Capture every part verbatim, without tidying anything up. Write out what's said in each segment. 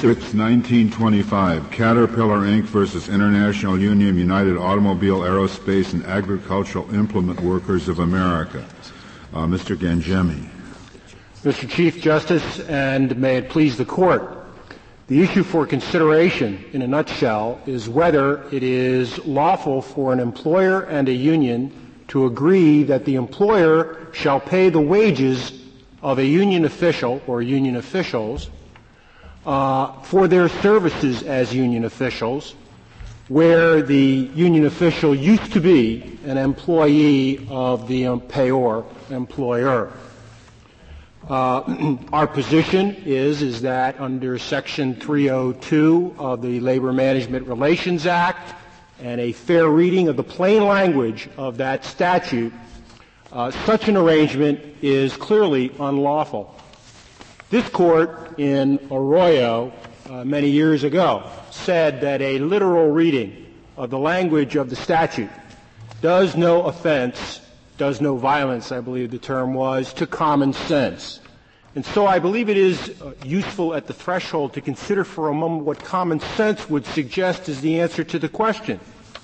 It's nineteen twenty-five. Caterpillar, Incorporated versus International Union United Automobile, Aerospace, and Agricultural Implement Workers of America. Uh, Mister Gangemi. Mister Chief Justice, and may it please the Court, the issue for consideration, in a nutshell, is whether it is lawful for an employer and a union to agree that the employer shall pay the wages of a union official or union officials uh, for their services as union officials, where the union official used to be an employee of the payor, employer. Uh, our position is, is that under Section three oh two of the Labor Management Relations Act and a fair reading of the plain language of that statute, uh, such an arrangement is clearly unlawful. This Court in Arroyo uh, many years ago said that a literal reading of the language of the statute does no offense, does no violence, I believe the term was, to common sense. And so I believe it is uh, useful at the threshold to consider for a moment what common sense would suggest is the answer to the question.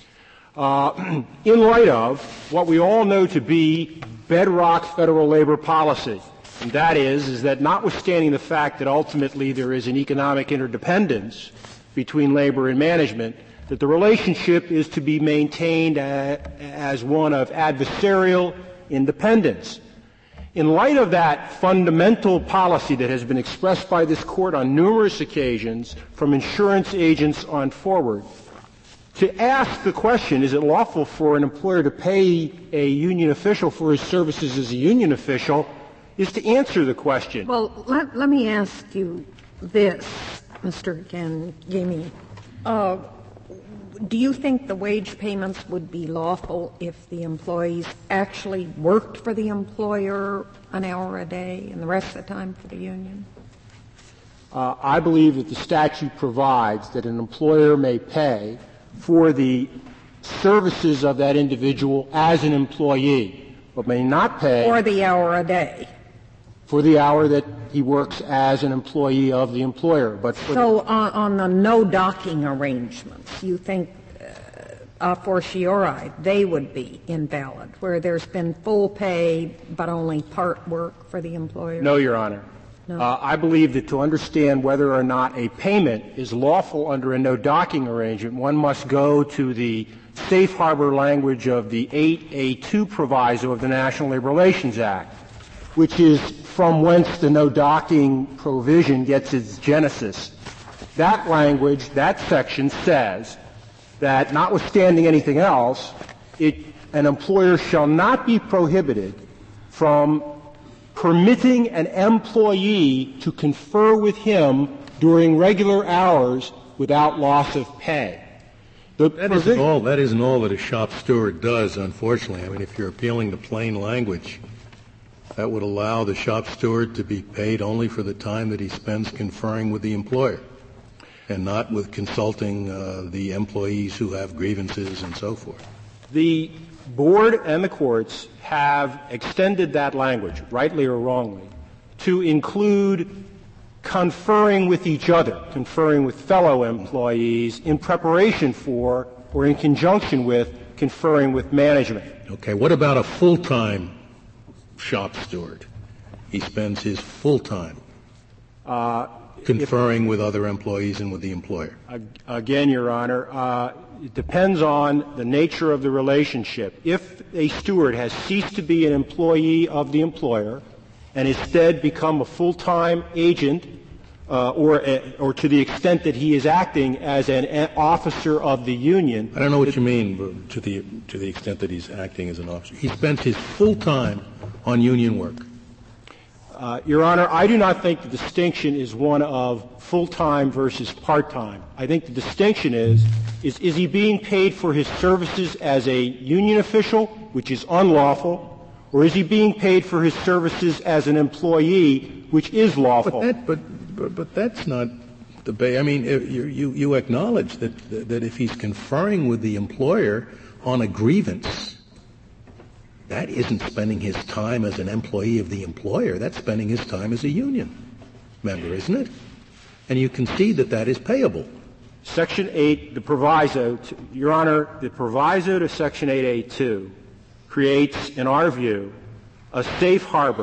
Uh, in light of what we all know to be bedrock federal labor policy, and that is, is that notwithstanding the fact that ultimately there is an economic interdependence between labor and management, that the relationship is to be maintained a, as one of adversarial independence. In light of that fundamental policy that has been expressed by this Court on numerous occasions from insurance agents on forward, to ask the question, is it lawful for an employer to pay a union official for his services as a union official, is to answer the question. Well, let, let me ask you this, Mister Gangemi. Uh, do you think the wage payments would be lawful if the employees actually worked for the employer an hour a day and the rest of the time for the union? Uh, I believe that the statute provides that an employer may pay for the services of that individual as an employee, but may not pay for the hour a day. For the hour that he works as an employee of the employer. But for so on, on the no docking arrangements, you think uh, a fortiori they would be invalid, where there's been full pay but only part work for the employer? No, Your Honor. No. Uh, I believe that to understand whether or not a payment is lawful under a no docking arrangement, one must go to the safe harbor language of the eight A two proviso of the National Labor Relations Act, which is from whence the no docking provision gets its genesis. That language, that section says that notwithstanding anything else, it, an employer shall not be prohibited from permitting an employee to confer with him during regular hours without loss of pay. The that isn't all. That isn't all that a shop steward does, unfortunately. I mean, if you're appealing to plain language, that would allow the shop steward to be paid only for the time that he spends conferring with the employer and not with consulting uh, the employees who have grievances and so forth. The board and the courts have extended that language, rightly or wrongly, to include conferring with each other, conferring with fellow employees in preparation for or in conjunction with conferring with management. Okay, what about a full-time shop steward? He spends his full time uh, conferring if, with other employees and with the employer. Again, Your Honor, uh, it depends on the nature of the relationship. If a steward has ceased to be an employee of the employer and instead become a full-time agent, uh, or a, or to the extent that he is acting as an a- officer of the union. I don't know what you mean to the to the extent that he's acting as an officer. He spent his full time on union work. Uh, Your Honor, I do not think the distinction is one of full-time versus part-time. I think the distinction is, is, is he being paid for his services as a union official, which is unlawful, or is he being paid for his services as an employee, which is lawful? But, that, but, but, but that's not the ba- I mean, you, you, you acknowledge that, that if he's conferring with the employer on a grievance, that isn't spending his time as an employee of the employer. That's spending his time as a union member, isn't it? and you concede that that is payable. Section eight, the proviso, to, Your Honor, the proviso to Section eight A two creates, in our view, a safe harbor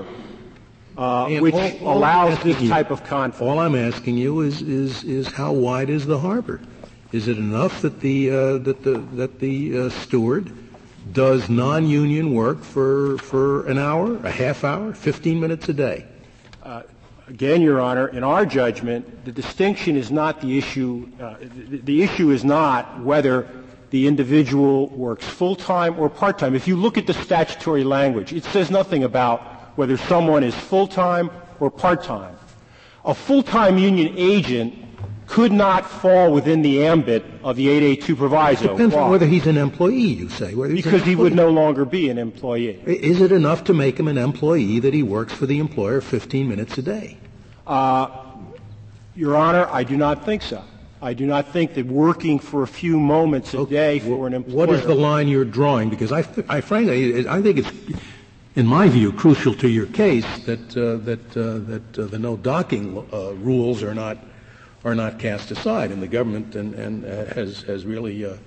uh, which all, all allows this you, type of conflict. All I'm asking you is, is, is how wide is the harbor? Is it enough that the, uh, that the, that the uh, steward does non-union work for, for an hour, a half hour, fifteen minutes a day? Uh, Again, Your Honor, in our judgment, the distinction is not the issue. Uh, the, the issue is not whether the individual works full-time or part-time. If you look at the statutory language, it says nothing about whether someone is full-time or part-time. A full-time union agent could not fall within the ambit of the eight A two proviso. It depends Why? on whether he's an employee, you say. Whether he's because he would no longer be an employee. Is it enough to make him an employee that he works for the employer fifteen minutes a day? Uh, Your Honor, I do not think so. I do not think that working for a few moments a day for an employer. What is the line you're drawing? Because I, I frankly, I think it's, in my view, crucial to your case that uh, that uh, that uh, the no docking uh, rules are not are not cast aside, and the government and, and uh, has has really uh,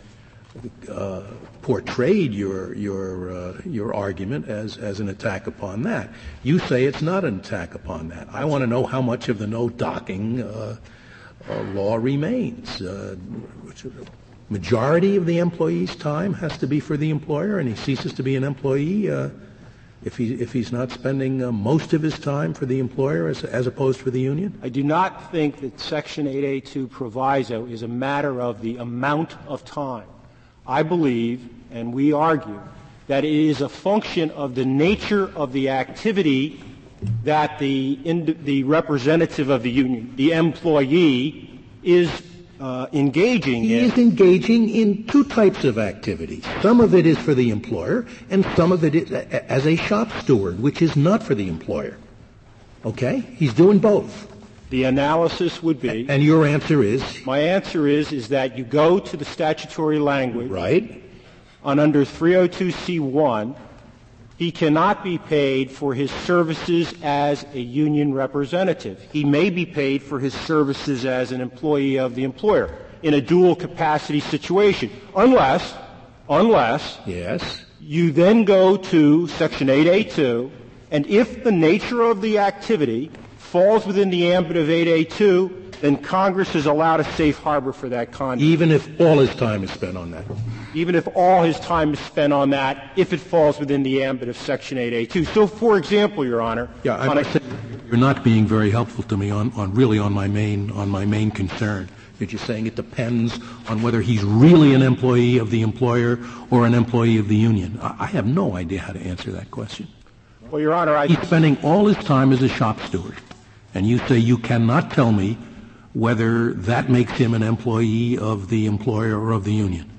uh, portrayed your your uh, your argument as as an attack upon that. You say it's not an attack upon that. I want to know how much of the no docking uh, uh, law remains. Uh, which, majority of the employee's time has to be for the employer, and he ceases to be an employee uh, if he if he's not spending uh, most of his time for the employer as as opposed for the union? I do not think that Section eight A two proviso is a matter of the amount of time. I believe, and we argue, that it is a function of the nature of the activity that the ind- the representative of the union, the employee, is uh, engaging he in. He is engaging in two types of activities. Some of it is for the employer, and some of it is as a shop steward, which is not for the employer. Okay? He's doing both. The analysis would be. And your answer is? My answer is, is that you go to the statutory language. Right. On under three oh two C one, he cannot be paid for his services as a union representative. He may be paid for his services as an employee of the employer in a dual capacity situation, unless, unless yes. you then go to Section eight A two, and if the nature of the activity falls within the ambit of eight A two, then Congress has allowed a safe harbor for that conduct. Even if all his time is spent on that? Even if all his time is spent on that, if it falls within the ambit of Section eight A two. So, for example, Your Honor, yeah, I must say you're not being very helpful to me on, on really on my main on my main concern. That you're saying it depends on whether he's really an employee of the employer or an employee of the union. I, I have no idea how to answer that question. Well, Your Honor, I he's spending all his time as a shop steward, and you say you cannot tell me whether that makes him an employee of the employer or of the union.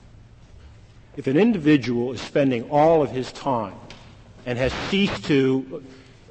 If an individual is spending all of his time and has ceased to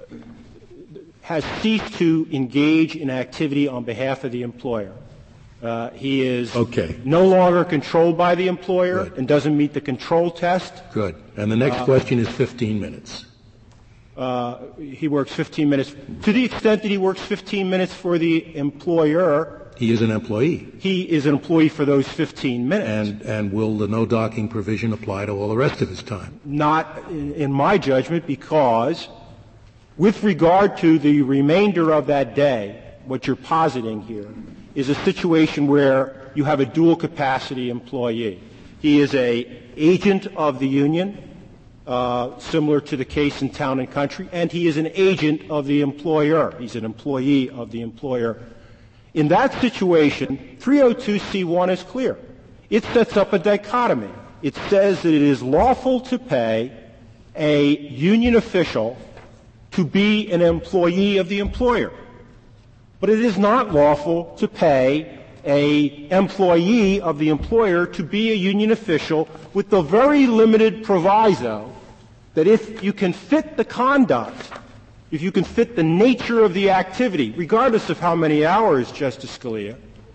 has ceased to engage in activity on behalf of the employer, uh, he is okay. no longer controlled by the employer Good. and doesn't meet the control test. Good. And the next uh, question is fifteen minutes. Uh, he works fifteen minutes. To the extent that he works fifteen minutes for the employer, he is an employee. He is an employee for those fifteen minutes. And, and will the no docking provision apply to all the rest of his time? Not in, in my judgment, because with regard to the remainder of that day, what you're positing here is a situation where you have a dual capacity employee. He is a agent of the union, Uh, similar to the case in Town and Country, and he is an agent of the employer. He's an employee of the employer. In that situation, three oh two C one is clear. It sets up a dichotomy. It says that it is lawful to pay a union official to be an employee of the employer. But it is not lawful to pay a employee of the employer to be a union official with the very limited proviso that if you can fit the conduct, if you can fit the nature of the activity, regardless of how many hours, Justice Scalia,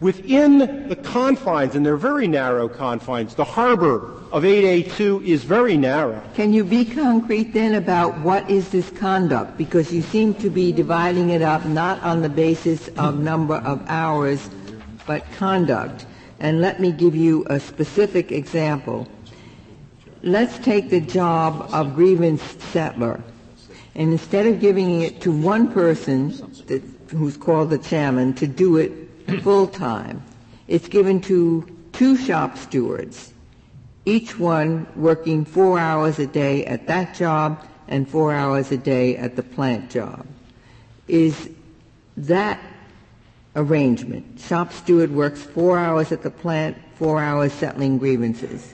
Within the confines, and they're very narrow confines, the harbor of eight A two is very narrow. Can you be concrete then about what is this conduct? Because you seem to be dividing it up not on the basis of number of hours, but conduct. And let me give you a specific example. Let's take the job of grievance settler. And instead of giving it to one person that, who's called the chairman to do it full-time, it's given to two shop stewards, each one working four hours a day at that job and four hours a day at the plant job. Is that arrangement? Shop steward works four hours at the plant, four hours settling grievances.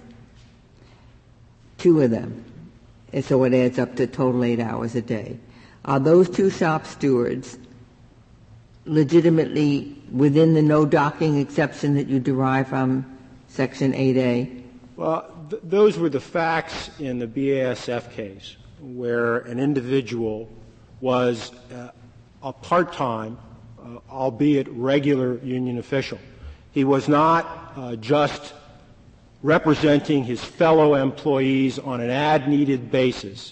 Two of them. And so it adds up to a total eight hours a day. Are those two shop stewards legitimately within the no docking exception that you derive from Section eight A? Well, th- those were the facts in the B A S F case, where an individual was uh, a part-time, uh, albeit regular union official. He was not uh, just representing his fellow employees on an ad-needed basis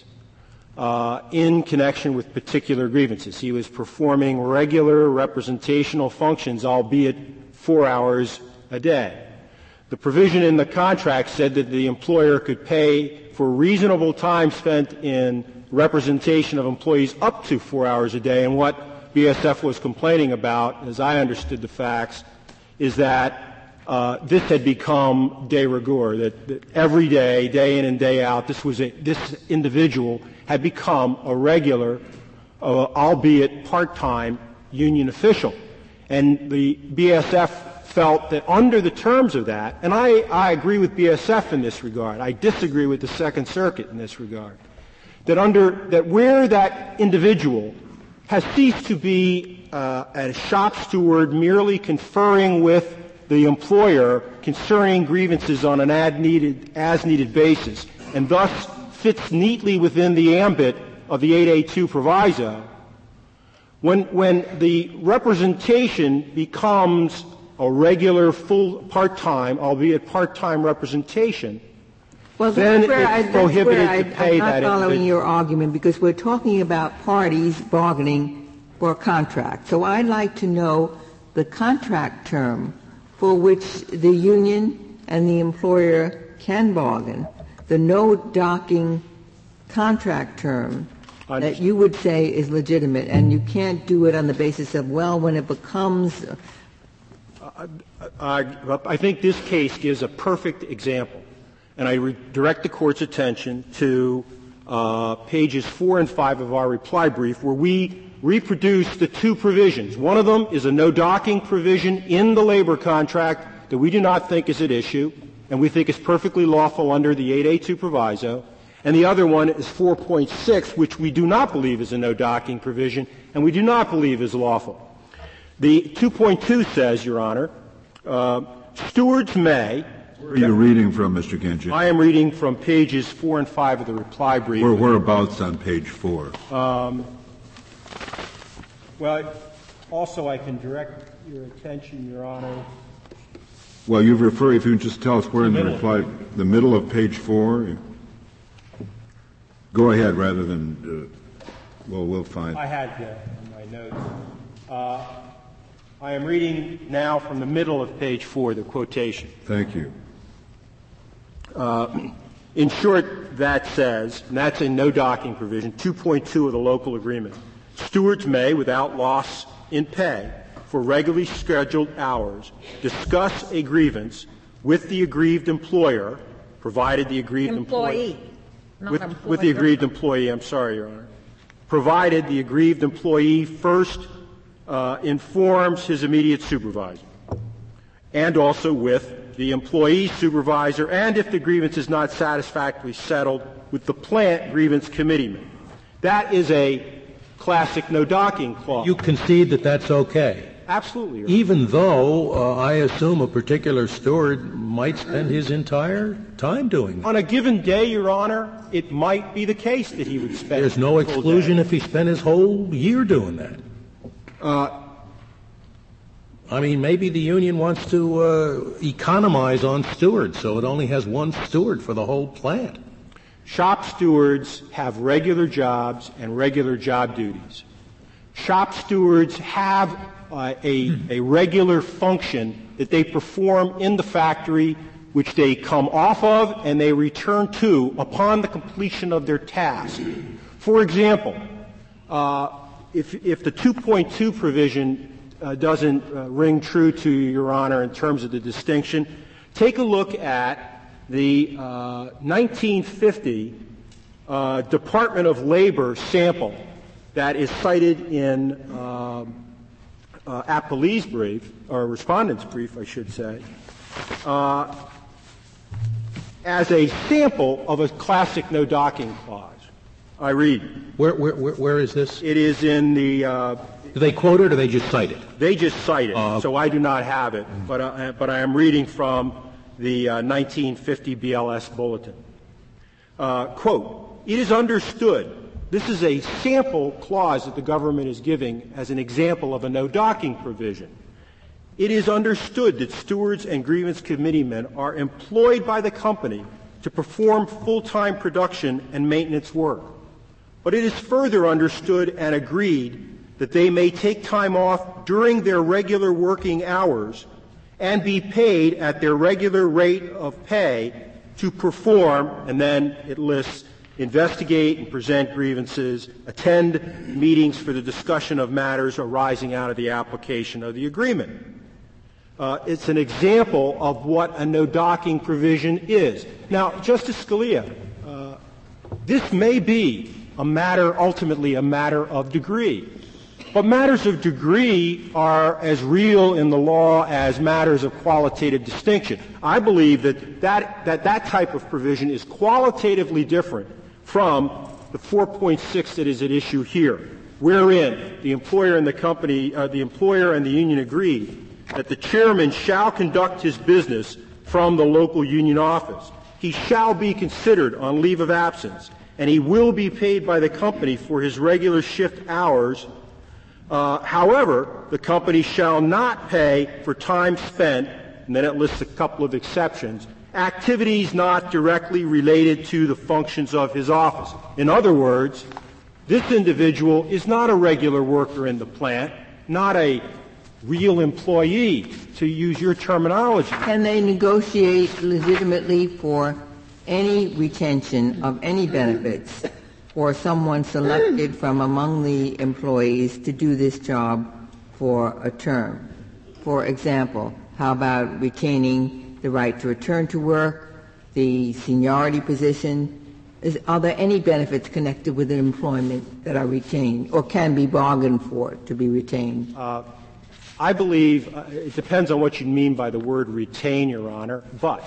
uh, in connection with particular grievances. He was performing regular representational functions, albeit four hours a day. The provision in the contract said that the employer could pay for reasonable time spent in representation of employees up to four hours a day, and what B S F was complaining about, as I understood the facts, is that Uh, this had become de rigueur, that, that every day, day in and day out, this was a, this individual had become a regular, uh, albeit part-time, union official. And the B S F felt that under the terms of that, and I, I agree with B S F in this regard, I disagree with the Second Circuit in this regard, that under, that where that individual has ceased to be uh, a shop steward merely conferring with the employer concerning grievances on an ad-needed, as-needed basis, and thus fits neatly within the ambit of the eight A two proviso, when, when the representation becomes a regular, full, part-time, albeit part-time representation, well, then that's where it's I, prohibited I, to pay I'm not that following individual. your argument, because we're talking about parties bargaining for a contract. So I'd like to know the contract term for which the union and the employer can bargain, the no docking contract term that you would say is legitimate, and you can't do it on the basis of, well, when it becomes. Uh, I, I think this case gives a perfect example, and I re- direct the Court's attention to uh, pages four and five of our reply brief, where we reproduce the two provisions. One of them is a no docking provision in the labor contract that we do not think is at issue, and we think is perfectly lawful under the eight A two proviso. And the other one is four point six, which we do not believe is a no docking provision, and we do not believe is lawful. The two point two says, Your Honor, uh, stewards may. Where are you reading from, Mister Genji? I am reading from pages four and five of the reply brief. Where, whereabouts on page four? Um, Well, also I can direct your attention, Your Honor. Well, you refer, if you can just tell us where in the reply, the middle of page four. Go ahead rather than, uh, well, we'll find. I had that in my notes. Uh, I am reading now from the middle of page four, the quotation. Thank you. Uh, in short, that says, and that's a no docking provision, two point two of the local agreement. Stewards may, without loss in pay for regularly scheduled hours, discuss a grievance with the aggrieved employer, provided the aggrieved employee, employee not with, employer. with the aggrieved employee, I'm sorry, Your Honor, provided the aggrieved employee first uh, informs his immediate supervisor, and also with the employee supervisor, and if the grievance is not satisfactorily settled, with the plant grievance committeeman. That is a classic no docking clause. You concede that that's okay? Absolutely. Your Honor. Even though uh, I assume a particular steward might spend his entire time doing that. On a given day, Your Honor, it might be the case that he would spend. There's no the full exclusion day. if he spent his whole year doing that. Uh, I mean, maybe the union wants to uh, economize on stewards, so it only has one steward for the whole plant. Shop stewards have regular jobs and regular job duties. Shop stewards have uh, a, a regular function that they perform in the factory, which they come off of and they return to upon the completion of their task. For example, uh, if, if the two point two provision uh, doesn't uh, ring true to you, Your Honor, in terms of the distinction, take a look at the uh, nineteen fifty uh, Department of Labor sample that is cited in uh, uh, Appellee's brief, or Respondent's brief, I should say, uh, as a sample of a classic no docking clause. I read. Where, where, where, where is this? It is in the. Uh, do they quote it or they just cite it? They just cite it, uh, so I do not have it, but uh, but I am reading from the uh, nineteen fifty B L S bulletin. Uh, quote, it is understood, this is a sample clause that the government is giving as an example of a no docking provision. It is understood that stewards and grievance committeemen are employed by the company to perform full-time production and maintenance work. But it is further understood and agreed that they may take time off during their regular working hours and be paid at their regular rate of pay to perform, and then it lists, investigate and present grievances, attend meetings for the discussion of matters arising out of the application of the agreement. Uh, it's an example of what a no docking provision is. Now, Justice Scalia, uh, this may be a matter, ultimately a matter of degree. But matters of degree are as real in the law as matters of qualitative distinction. I believe that that, that, that type of provision is qualitatively different from the four point six that is at issue here, wherein the employer and the company, uh, the employer and the union agree that the chairman shall conduct his business from the local union office. He shall be considered on leave of absence, and he will be paid by the company for his regular shift hours. Uh, however, the company shall not pay for time spent, and then it lists a couple of exceptions, activities not directly related to the functions of his office. In other words, this individual is not a regular worker in the plant, not a real employee, to use your terminology. Can they negotiate legitimately for any retention of any benefits or someone selected from among the employees to do this job for a term? For example, how about retaining the right to return to work, the seniority position? Is, are there any benefits connected with employment that are retained or can be bargained for to be retained? Uh, I believe uh, it depends on what you mean by the word retain, Your Honor, but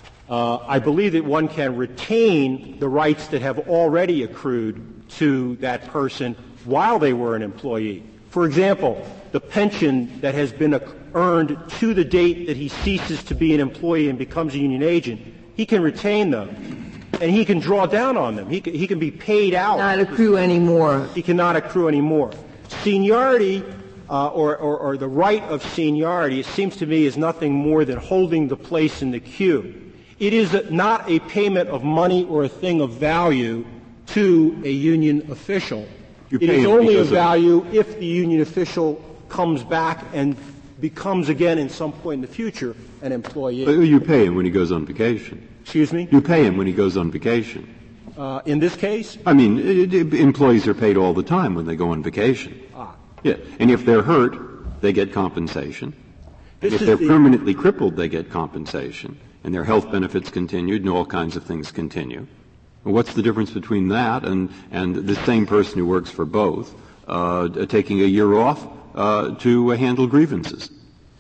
Uh, I believe that one can retain the rights that have already accrued to that person while they were an employee. For example, the pension that has been earned to the date that he ceases to be an employee and becomes a union agent, he can retain them, and he can draw down on them. He can, he can be paid out. Not accrue anymore. He cannot accrue anymore. Seniority uh, or, or, or the right of seniority, it seems to me, is nothing more than holding the place in the queue. It is not a payment of money or a thing of value to a union official. You it pay is him only of because of- value if the union official comes back and becomes again in some point in the future an employee. But you pay him when he goes on vacation. Excuse me? You pay him when he goes on vacation. Uh, in this case? I mean, it, it, employees are paid all the time when they go on vacation. Ah. Yeah. And if they're hurt, they get compensation. This if is they're the, permanently crippled, they get compensation. And their health benefits continued and all kinds of things continue. Well, what's the difference between that and, and the same person who works for both uh, taking a year off uh, to uh, handle grievances?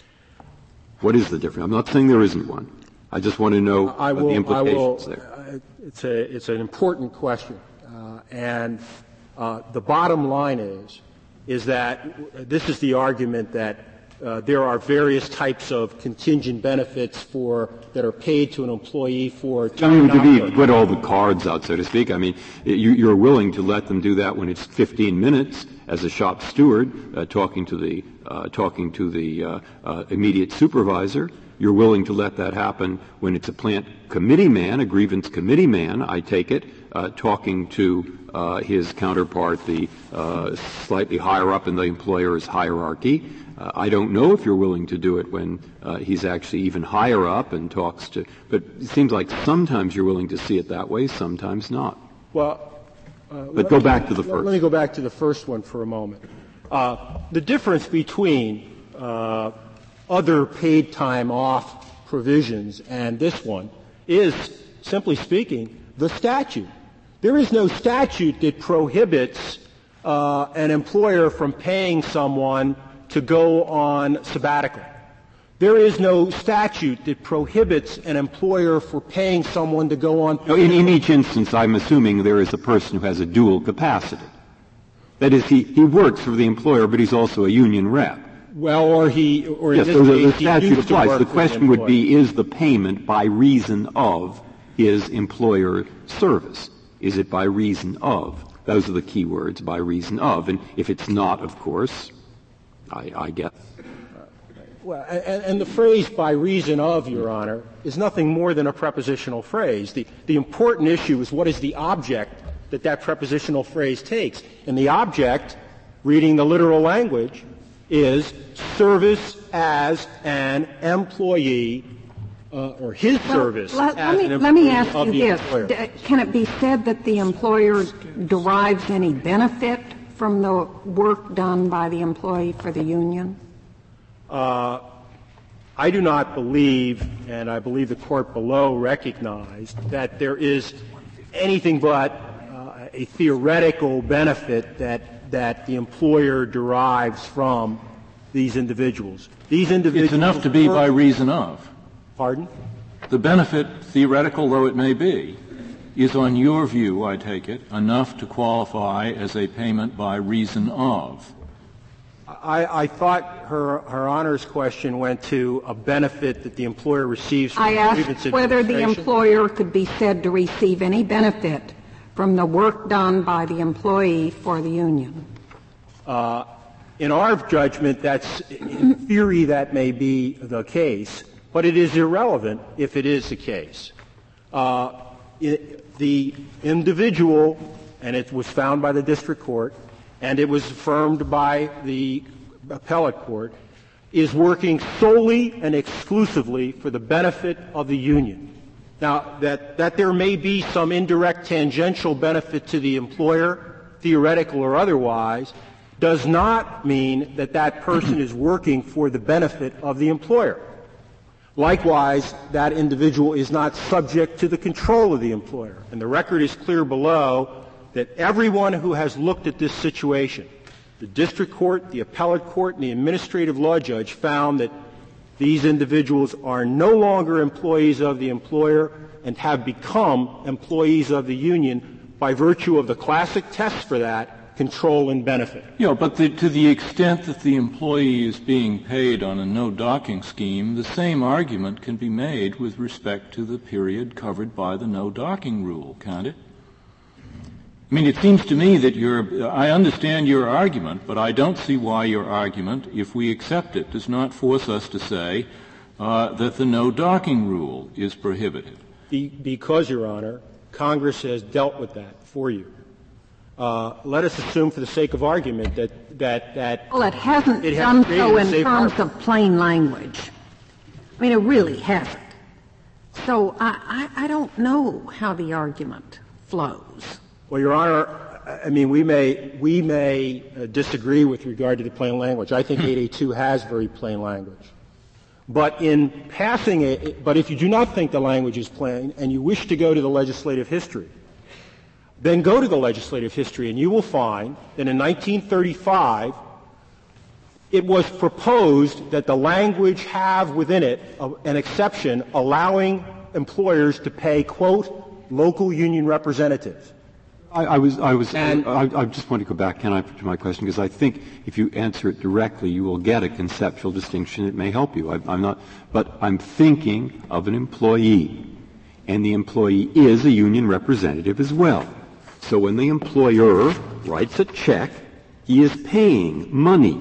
What is the difference? I'm not saying there isn't one. I just want to know I what will, the implications I will, there. Uh, it's, a, it's an important question. Uh, and uh, the bottom line is, is that this is the argument that Uh, there are various types of contingent benefits for that are paid to an employee for I mean, to be, work. put all the cards out, so to speak. I mean, you, you're willing to let them do that when it's fifteen minutes as a shop steward uh, talking to the uh, talking to the uh, uh, immediate supervisor. You're willing to let that happen when it's a plant committee man, a grievance committee man, I take it, uh, talking to uh, his counterpart, the uh, slightly higher up in the employer's hierarchy. Uh, I don't know if you're willing to do it when uh, he's actually even higher up and talks to — but it seems like sometimes you're willing to see it that way, sometimes not. Well, uh, but go me, back to the first. Let me go back to the first one for a moment. Uh, the difference between uh, other paid time off provisions and this one is, simply speaking, the statute. There is no statute that prohibits uh, an employer from paying someone to go on sabbatical. There is no statute that prohibits an employer for paying someone to go on. No, in, in each instance, I'm assuming there is a person who has a dual capacity. That is, he, he works for the employer, but he's also a union rep. Well, or he, or in yes, this so the, case, the statute he used applies. to work The for question the would employer. be, is the payment by reason of his employer service? Is it by reason of? Those are the key words, by reason of. And if it's not, of course, I, I guess. Well, and, and the phrase "by reason of," Your Honor, is nothing more than a prepositional phrase. The, the important issue is what is the object that that prepositional phrase takes. And the object, reading the literal language, is service as an employee, uh, or his Well, service let, as let me, an employee let me ask of you the this. employer. D- Can it be said that the employer derives any benefit from the work done by the employee for the union? Uh, I do not believe, and I believe the court below recognized, that there is anything but uh, a theoretical benefit that that the employer derives from these individuals. These individuals. It's enough to be work, by reason of. Pardon? The benefit, theoretical though it may be, is on your view, I take it, enough to qualify as a payment by reason of. I, I thought her, her Honor's question went to a benefit that the employer receives from I grievance asked whether the administration. employer could be said to receive any benefit from the work done by the employee for the union. Uh, in our judgment, that's, in theory, that may be the case, but it is irrelevant if it is the case. Uh, it, the individual, and it was found by the district court, and it was affirmed by the appellate court, is working solely and exclusively for the benefit of the union. Now, that, that there may be some indirect tangential benefit to the employer, theoretical or otherwise, does not mean that that person is working for the benefit of the employer. Likewise, that individual is not subject to the control of the employer. And the record is clear below that everyone who has looked at this situation, the district court, the appellate court, and the administrative law judge, found that these individuals are no longer employees of the employer and have become employees of the union by virtue of the classic test for that, control and benefit. Yeah, but the, to the extent that the employee is being paid on a no-docking scheme, the same argument can be made with respect to the period covered by the no-docking rule, can't it? I mean, it seems to me that your — I understand your argument, but I don't see why your argument, if we accept it, does not force us to say uh, that the no-docking rule is prohibited. Be, because, Your Honor, Congress has dealt with that for you. Uh, let us assume, for the sake of argument, that that that Well, it hasn't it has done created so a in safe terms harbor. of plain language. I mean, it really hasn't. So I, I, I don't know how the argument flows. Well, Your Honor, I mean, we may we may uh, disagree with regard to the plain language. I think eight eighty-two has very plain language. But in passing it, but if you do not think the language is plain and you wish to go to the legislative history, then go to the legislative history and you will find that in nineteen thirty-five it was proposed that the language have within it a, an exception allowing employers to pay, quote, local union representatives. I, I was, I was, And- I, I just want to go back, can I, to my question, because I think if you answer it directly, you will get a conceptual distinction. It may help you. I, I'm not, but I'm thinking of an employee, and the employee is a union representative as well. So when the employer writes a check, he is paying money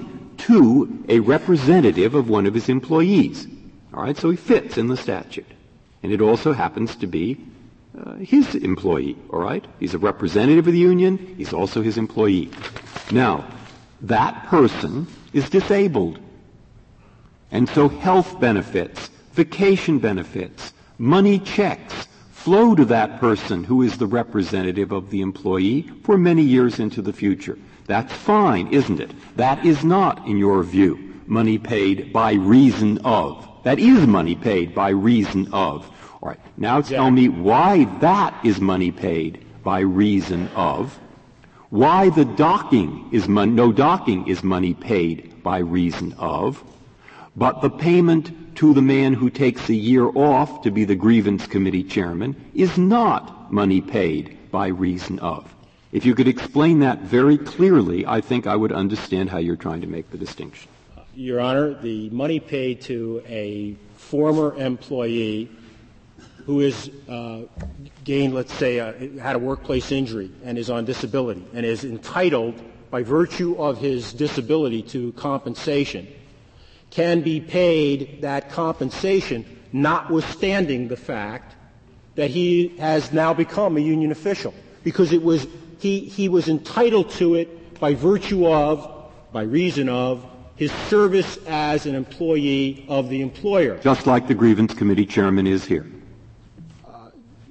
to a representative of one of his employees. All right, so he fits in the statute. And it also happens to be uh, his employee, all right? He's a representative of the union. He's also his employee. Now, that person is disabled. And so health benefits, vacation benefits, money checks flow to that person who is the representative of the employee for many years into the future. That's fine, isn't it? That is not, in your view, money paid by reason of. That is money paid by reason of. All right. Now tell me why that is money paid by reason of. Why the docking is mon- no docking is money paid by reason of. But the payment to the man who takes a year off to be the grievance committee chairman is not money paid by reason of. If you could explain that very clearly, I think I would understand how you're trying to make the distinction. Your Honor, the money paid to a former employee who is uh, gained, let's say, uh, had a workplace injury and is on disability and is entitled by virtue of his disability to compensation can be paid that compensation notwithstanding the fact that he has now become a union official, because it was he he was entitled to it by virtue of, by reason of, his service as an employee of the employer. Just like the grievance committee chairman is here. Uh,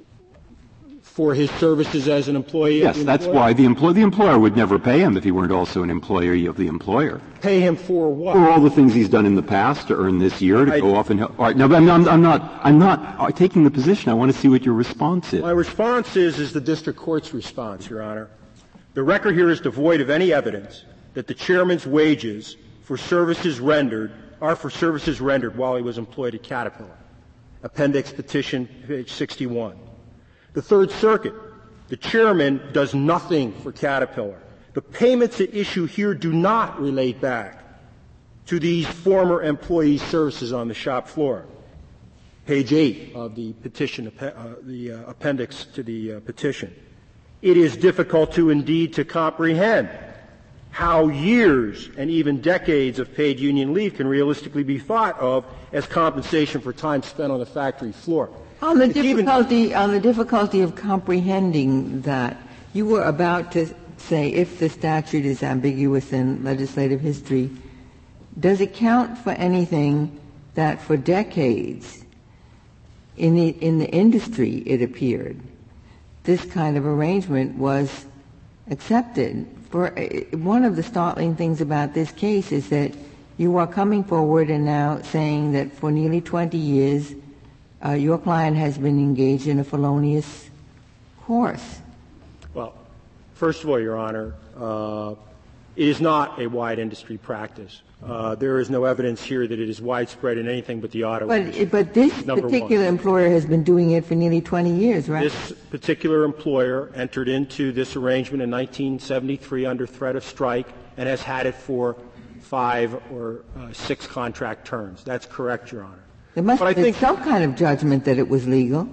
for his services as an employee yes, of the that's employer? why the, employ- the employer would never pay him if he weren't also an employee of the employer. Pay him for what? For all the things he's done in the past to earn this year, to I, go off and help. All right, now, I'm, I'm, I'm not, I'm not uh, taking the position. I want to see what your response is. My response is, is the district court's response, Your Honor. The record here is devoid of any evidence that the chairman's wages for services rendered are for services rendered while he was employed at Caterpillar. Appendix petition, page sixty-one. The Third Circuit, the chairman does nothing for Caterpillar. The payments at issue here do not relate back to these former employees' services on the shop floor. Page eight of the petition, uh, the uh, appendix to the uh, petition. It is difficult to indeed to comprehend how years and even decades of paid union leave can realistically be thought of as compensation for time spent on the factory floor. On the It's difficulty, even, on the difficulty of comprehending that, you were about to say if the statute is ambiguous in legislative history, does it count for anything that for decades in the in the industry, it appeared, this kind of arrangement was accepted? For one of the startling things about this case is that you are coming forward and now saying that for nearly twenty years, uh, your client has been engaged in a felonious course. Well, first of all, Your Honor, uh, it is not a wide industry practice. Uh, there is no evidence here that it is widespread in anything but the auto but, industry. But this Number particular one. employer has been doing it for nearly twenty years, right? This particular employer entered into this arrangement in nineteen seventy-three under threat of strike and has had it for five or uh, six contract terms. That's correct, Your Honor. There must but have I been think, some kind of judgment that it was legal.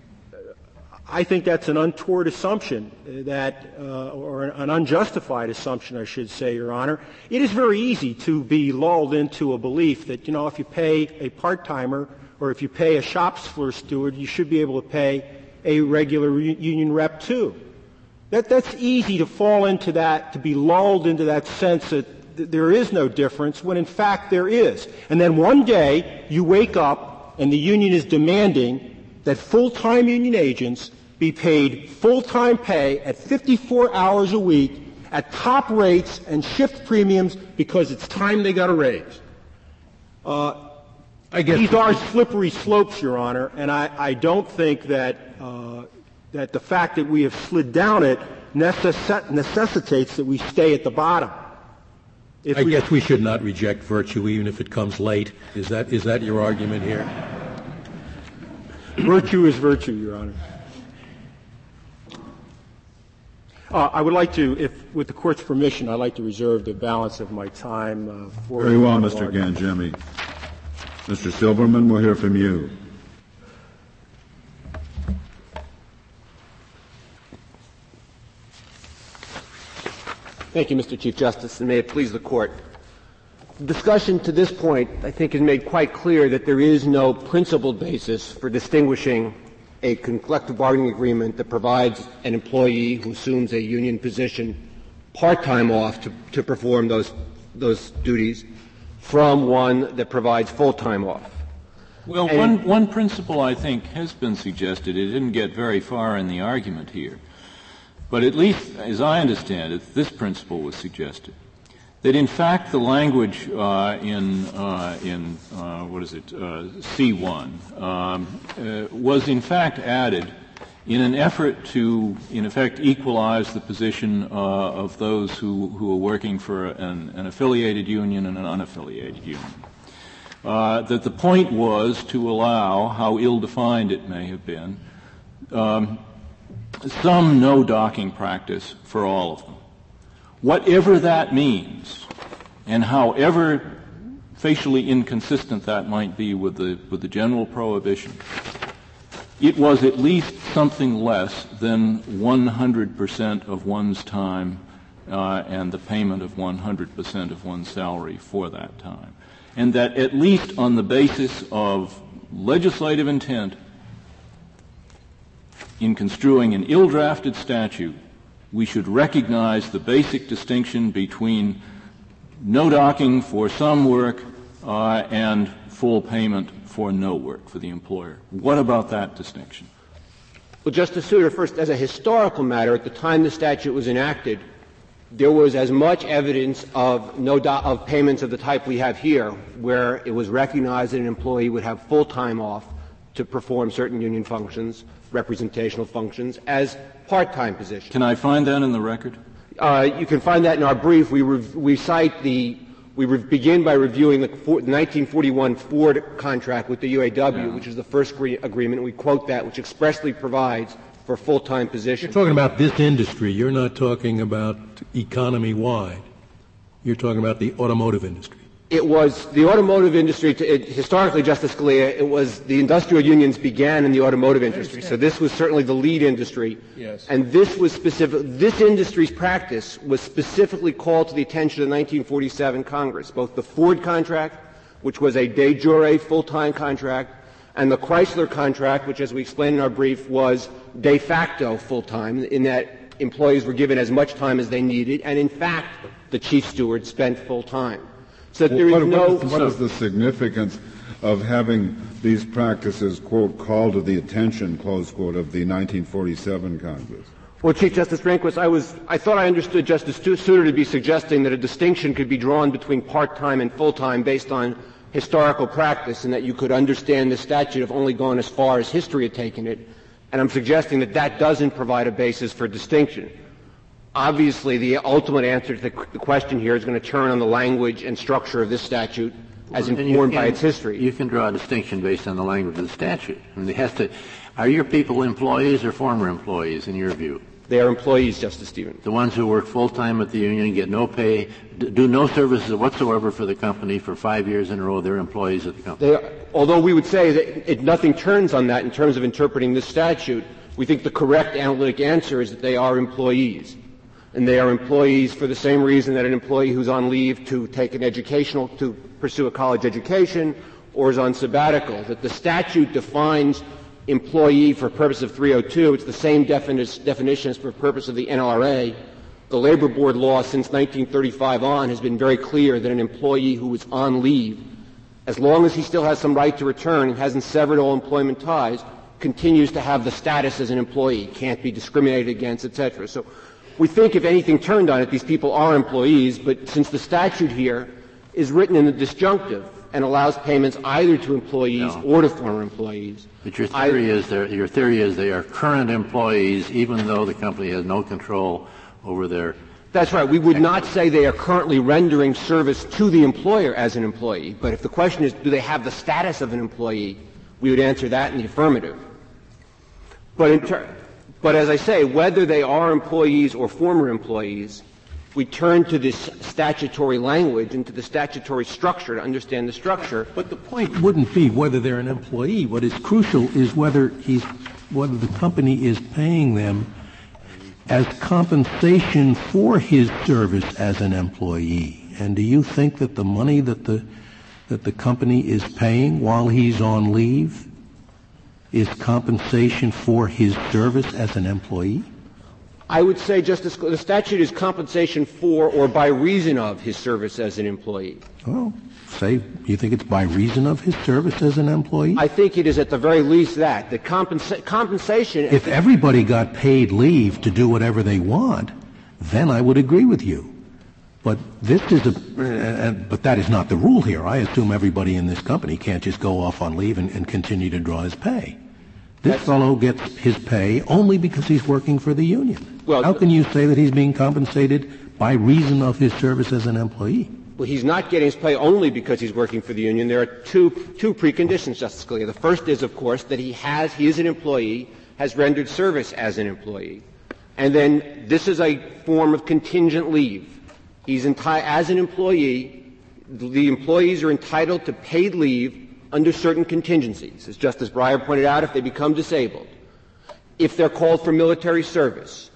I think that's an untoward assumption that, uh, or an unjustified assumption, I should say, Your Honor. It is very easy to be lulled into a belief that, you know, if you pay a part-timer or if you pay a shop floor steward, you should be able to pay a regular re- union rep too. That, that's easy to fall into that, to be lulled into that sense that th- there is no difference when in fact there is. And then one day you wake up and the union is demanding that full-time union agents be paid full-time pay at fifty-four hours a week at top rates and shift premiums because it's time they got a raise. Uh, I guess these are slippery slopes, Your Honor, and I, I don't think that uh, that the fact that we have slid down it necess- necessitates that we stay at the bottom. If I we, guess we should not reject virtue even if it comes late. Is that is that your argument here? Virtue is virtue, Your Honor. Uh, I would like to, if, with the Court's permission, I'd like to reserve the balance of my time uh, for... Very well, Mister Gangemi. Mister Silberman, we'll hear from you. Thank you, Mister Chief Justice, and may it please the Court. discussion to this point, I think, has made quite clear that there is no principled basis for distinguishing a collective bargaining agreement that provides an employee who assumes a union position part-time off to, to perform those, those duties from one that provides full-time off. Well, and one, one principle, I think, has been suggested. It didn't get very far in the argument here. But at least, as I understand it, this principle was suggested, that in fact the language uh, in, uh, in uh, what is it, uh, C one um, uh, was in fact added in an effort to, in effect, equalize the position uh, of those who, who are working for an, an affiliated union and an unaffiliated union. Uh, that the point was to allow, how ill-defined it may have been, um, some no-docking practice for all of them. Whatever that means, and however facially inconsistent that might be with the, with the general prohibition, it was at least something less than one hundred percent of one's time uh, and the payment of one hundred percent of one's salary for that time. And that at least on the basis of legislative intent in construing an ill-drafted statute, we should recognize the basic distinction between no docking for some work uh, and full payment for no work for the employer. What about that distinction? Well, Justice Souter, first, as a historical matter, at the time the statute was enacted, there was as much evidence of no do- of payments of the type we have here, where it was recognized that an employee would have full time off to perform certain union functions, representational functions, as part-time positions. Can I find that in the record? Uh, you can find that in our brief. We, rev- we cite the we re- begin by reviewing the, for- the nineteen forty-one Ford contract with the U A W, yeah. which is the first gre- agreement. We quote that, which expressly provides for full-time positions. You're talking about this industry. You're not talking about economy-wide. You're talking about the automotive industry. It was the automotive industry, to, it, historically, Justice Scalia, it was the industrial unions began in the automotive industry. So this was certainly the lead industry. Yes. And this was specific, this industry's practice was specifically called to the attention of the nineteen forty-seven Congress. Both the Ford contract, which was a de jure full-time contract, and the Chrysler contract, which, as we explained in our brief, was de facto full-time, in that employees were given as much time as they needed, and in fact, the chief steward spent full time. So that there is what, no. What is, what is the significance of having these practices, quote, called to the attention, close quote, of the nineteen forty-seven Congress? Well, Chief Justice Rehnquist, I was, I thought I understood Justice Souter to be suggesting that a distinction could be drawn between part-time and full-time based on historical practice, and that you could understand the statute if only gone as far as history had taken it. And I'm suggesting that that doesn't provide a basis for distinction. Obviously, the ultimate answer to the, the question here is going to turn on the language and structure of this statute as well, informed can, by its history. You can draw a distinction based on the language of the statute. I mean, it has to, are your people employees or former employees, in your view? They are employees, Justice Stevens. The ones who work full-time at the union, get no pay, do no services whatsoever for the company for five years in a row, they're employees of the company. They are, although we would say that it, nothing turns on that in terms of interpreting this statute, we think the correct analytic answer is that they are employees. And they are employees for the same reason that an employee who's on leave to take an educational, to pursue a college education, or is on sabbatical, that the statute defines employee for purpose of three oh two. It's the same defini- definition as for purpose of the N L R A. The Labor Board law since nineteen thirty-five on has been very clear that an employee who is on leave, as long as he still has some right to return and hasn't severed all employment ties, continues to have the status as an employee, can't be discriminated against, et cetera. So we think if anything turned on it, these people are employees, but since the statute here is written in the disjunctive and allows payments either to employees no. or to former employees. But your theory I, is your theory is they are current employees, even though the company has no control over their. That's right. We would not say they are currently rendering service to the employer as an employee. But if the question is, do they have the status of an employee, we would answer that in the affirmative. But in ter- but as I say, whether they are employees or former employees, we turn to this statutory language and to the statutory structure to understand the structure. But the point wouldn't be whether they're an employee. What is crucial is whether he's, whether the company is paying them as compensation for his service as an employee. And do you think that the money that the that the company is paying while he's on leave is compensation for his service as an employee? I would say, Justice, the statute is compensation for or by reason of his service as an employee. Well, say you think it's by reason of his service as an employee? I think it is at the very least that. The compensa- compensation... If everybody got paid leave to do whatever they want, then I would agree with you. But this is a, uh, but that is not the rule here. I assume everybody in this company can't just go off on leave and, and continue to draw his pay. This That's, fellow gets his pay only because he's working for the union. Well, how can you say that he's being compensated by reason of his service as an employee? Well, he's not getting his pay only because he's working for the union. There are two, two preconditions, Justice Scalia. The first is, of course, that he has, he is an employee, has rendered service as an employee. And then this is a form of contingent leave. He's enti- as an employee, the employees are entitled to paid leave under certain contingencies. As Justice Breyer pointed out, if they become disabled, if they're called for military service,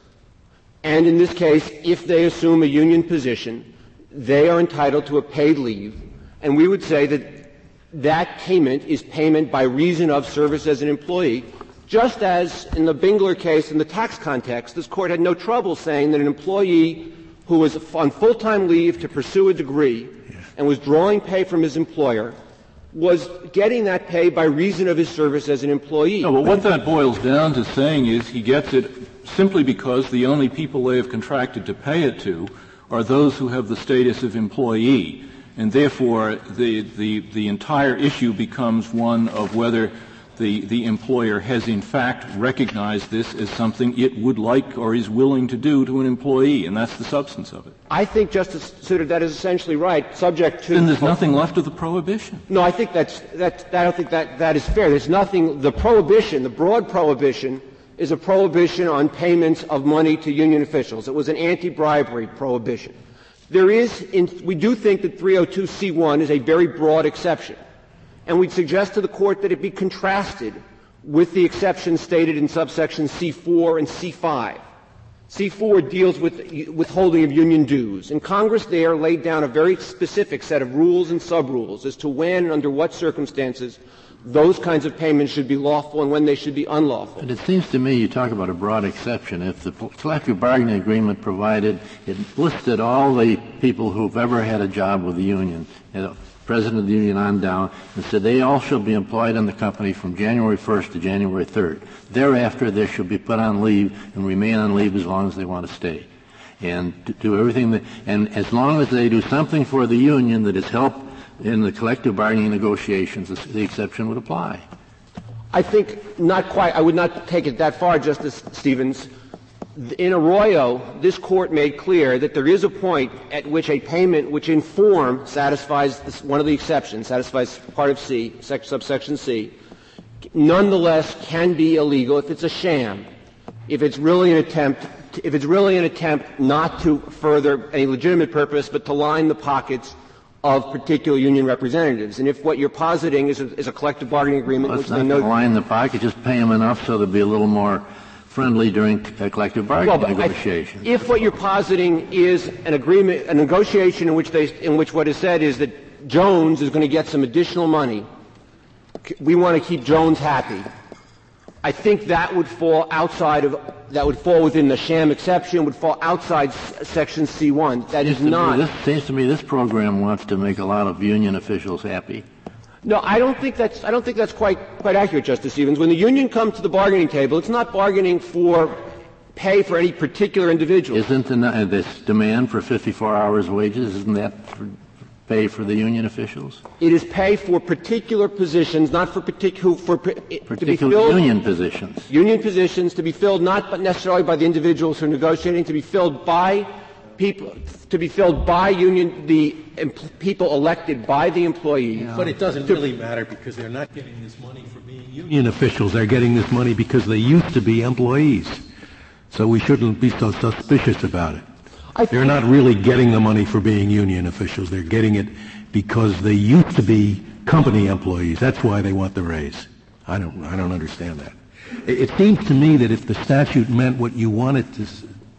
and in this case, if they assume a union position, they are entitled to a paid leave. And we would say that that payment is payment by reason of service as an employee, just as in the Bingler case in the tax context, this Court had no trouble saying that an employee who was on full-time leave to pursue a degree and was drawing pay from his employer was getting that pay by reason of his service as an employee. No, but what that boils down to saying is he gets it simply because the only people they have contracted to pay it to are those who have the status of employee. And therefore, the, the, the entire issue becomes one of whether The, the employer has in fact recognized this as something it would like or is willing to do to an employee, and that's the substance of it. I think, Justice Souter, that is essentially right, subject to... Then there's nothing left of the prohibition. No, I think that's, that's, I don't think that, that is fair. There's nothing, the prohibition, the broad prohibition, is a prohibition on payments of money to union officials. It was an anti-bribery prohibition. There is, in, we do think that three oh two C one is a very broad exception. And we'd suggest to the Court that it be contrasted with the exceptions stated in subsections C four and C five. C four deals with withholding of union dues, and Congress there laid down a very specific set of rules and sub-rules as to when and under what circumstances those kinds of payments should be lawful and when they should be unlawful. But it seems to me you talk about a broad exception. If the collective bargaining agreement provided, it listed all the people who've ever had a job with the union, you know, President of the union on down, and said they all shall be employed in the company from January first to January third. Thereafter, they shall be put on leave and remain on leave as long as they want to stay. And to do everything that, and as long as they do something for the union that is help in the collective bargaining negotiations, the, the exception would apply. I think not quite. I would not take it that far, Justice Stevens. In Arroyo, this Court made clear that there is a point at which a payment which in form satisfies this, one of the exceptions, satisfies part of C, subsection C, nonetheless can be illegal if it's a sham, if it's really an attempt, if it's really an attempt not to further a legitimate purpose, but to line the pockets of particular union representatives. And if what you're positing is a, is a collective bargaining agreement, well, which not they know, to line the pocket, just pay them enough so they'll be a little more friendly during uh, collective bargaining well, negotiations. I, if what you're positing is an agreement, a negotiation in which they, in which what is said is that Jones is going to get some additional money, we want to keep Jones happy, I think that would fall outside of, that would fall within the sham exception, would fall outside s- section C one. That is not. This seems to me this program wants to make a lot of union officials happy. No, I don't think that's, I don't think that's quite, quite accurate, Justice Stevens. When the union comes to the bargaining table, it's not bargaining for pay for any particular individual. Isn't the, uh, this demand for fifty-four hours wages, isn't that for pay for the union officials? It is pay for particular positions, not for particular, for, particular to be filled, union positions. Union positions to be filled not necessarily by the individuals who are negotiating, to be filled by people, to be filled by union, the empl- people elected by the employee. Yeah. But it doesn't really matter because they're not getting this money for being union officials. They're getting this money because they used to be employees. So we shouldn't be so suspicious about it. They're not really getting the money for being union officials. They're getting it because they used to be company employees. That's why they want the raise. I don't, I don't understand that. It, it seems to me that if the statute meant what you want it to,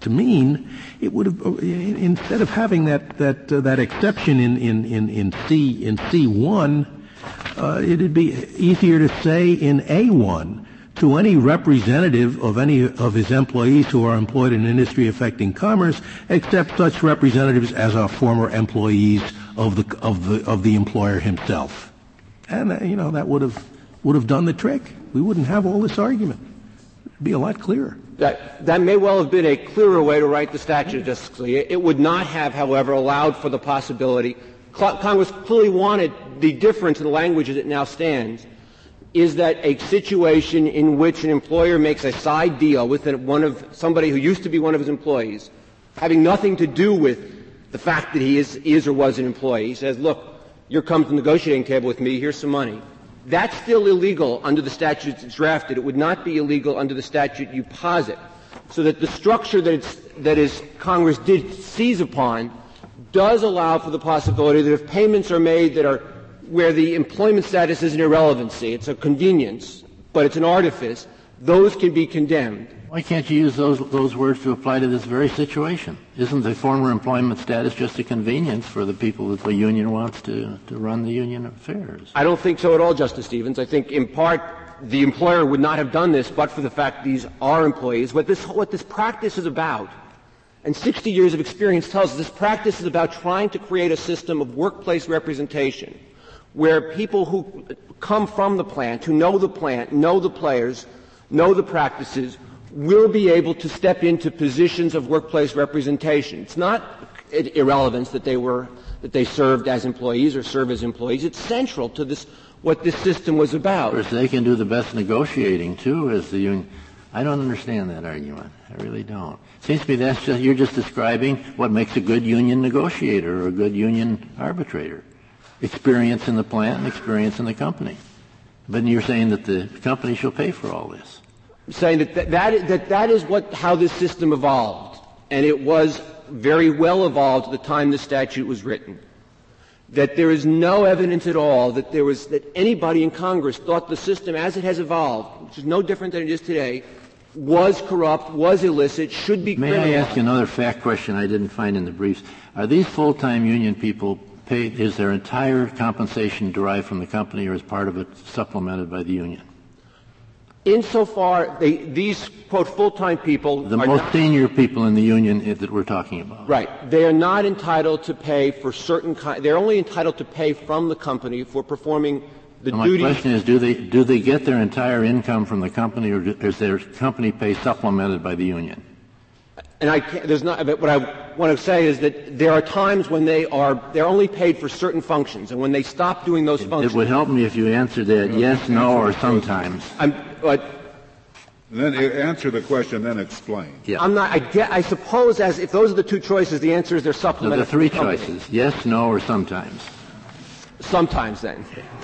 to mean, it would have, instead of having that that uh, that exception in in in, in C in C one, uh, it'd be easier to say in A one. To any representative of any of his employees who are employed in an industry affecting commerce, except such representatives as are former employees of the of the of the employer himself, and uh, you know that would have would have done the trick. We wouldn't have all this argument. It'd be a lot clearer. That that may well have been a clearer way to write the statute, Justice Scalia. It would not have, however, allowed for the possibility. Congress clearly wanted the difference in the language as it now stands. Is that a situation in which an employer makes a side deal with one of somebody who used to be one of his employees, having nothing to do with the fact that he is, is or was an employee. He says, look, you're coming to the negotiating table with me, here's some money. That's still illegal under the statute that's drafted. It would not be illegal under the statute you posit. So that the structure that, it's, that is Congress did seize upon does allow for the possibility that if payments are made that are where the employment status is an irrelevancy, it's a convenience, but it's an artifice, those can be condemned. Why can't you use those those words to apply to this very situation? Isn't the former employment status just a convenience for the people that the union wants to, to run the union affairs? I don't think so at all, Justice Stevens. I think in part the employer would not have done this but for the fact these are employees. What this, what this practice is about, and sixty years of experience tells us this practice is about trying to create a system of workplace representation where people who come from the plant, who know the plant, know the players, know the practices, will be able to step into positions of workplace representation. It's not irrelevance that they were, that they served as employees or serve as employees. It's central to this, what this system was about. Of course, they can do the best negotiating, too, as the union. I don't understand that argument. I really don't. It seems to me that's just, you're just describing what makes a good union negotiator or a good union arbitrator. Experience in the plant and experience in the company. But you're saying that the company shall pay for all this. I'm saying that that, that, that, that is what, how this system evolved. And it was very well evolved at the time the statute was written. That there is no evidence at all that there was, that anybody in Congress thought the system as it has evolved, which is no different than it is today, was corrupt, was illicit, should be criminal. May I ask another fact question I didn't find in the briefs? Are these full-time union people paid, is their entire compensation derived from the company or is part of it supplemented by the union? Insofar, they, these, quote, full-time people The are most not, senior people in the union that we're talking about. Right. They are not entitled to pay for certain kind, they're only entitled to pay from the company for performing the so my duties. My question is, do they, do they get their entire income from the company or is their company pay supplemented by the union? And I can't, there's not, but what I want to say is that there are times when they are, they're only paid for certain functions, and when they stop doing those it, functions. It would help me if you answered that yes, no, or sometimes. I'm, but, then answer the question, then explain. Yeah. I'm not, I get, I suppose as, if those are the two choices, the answer is they're So supplemented. the three to the company. choices, yes, no, or sometimes. Sometimes then.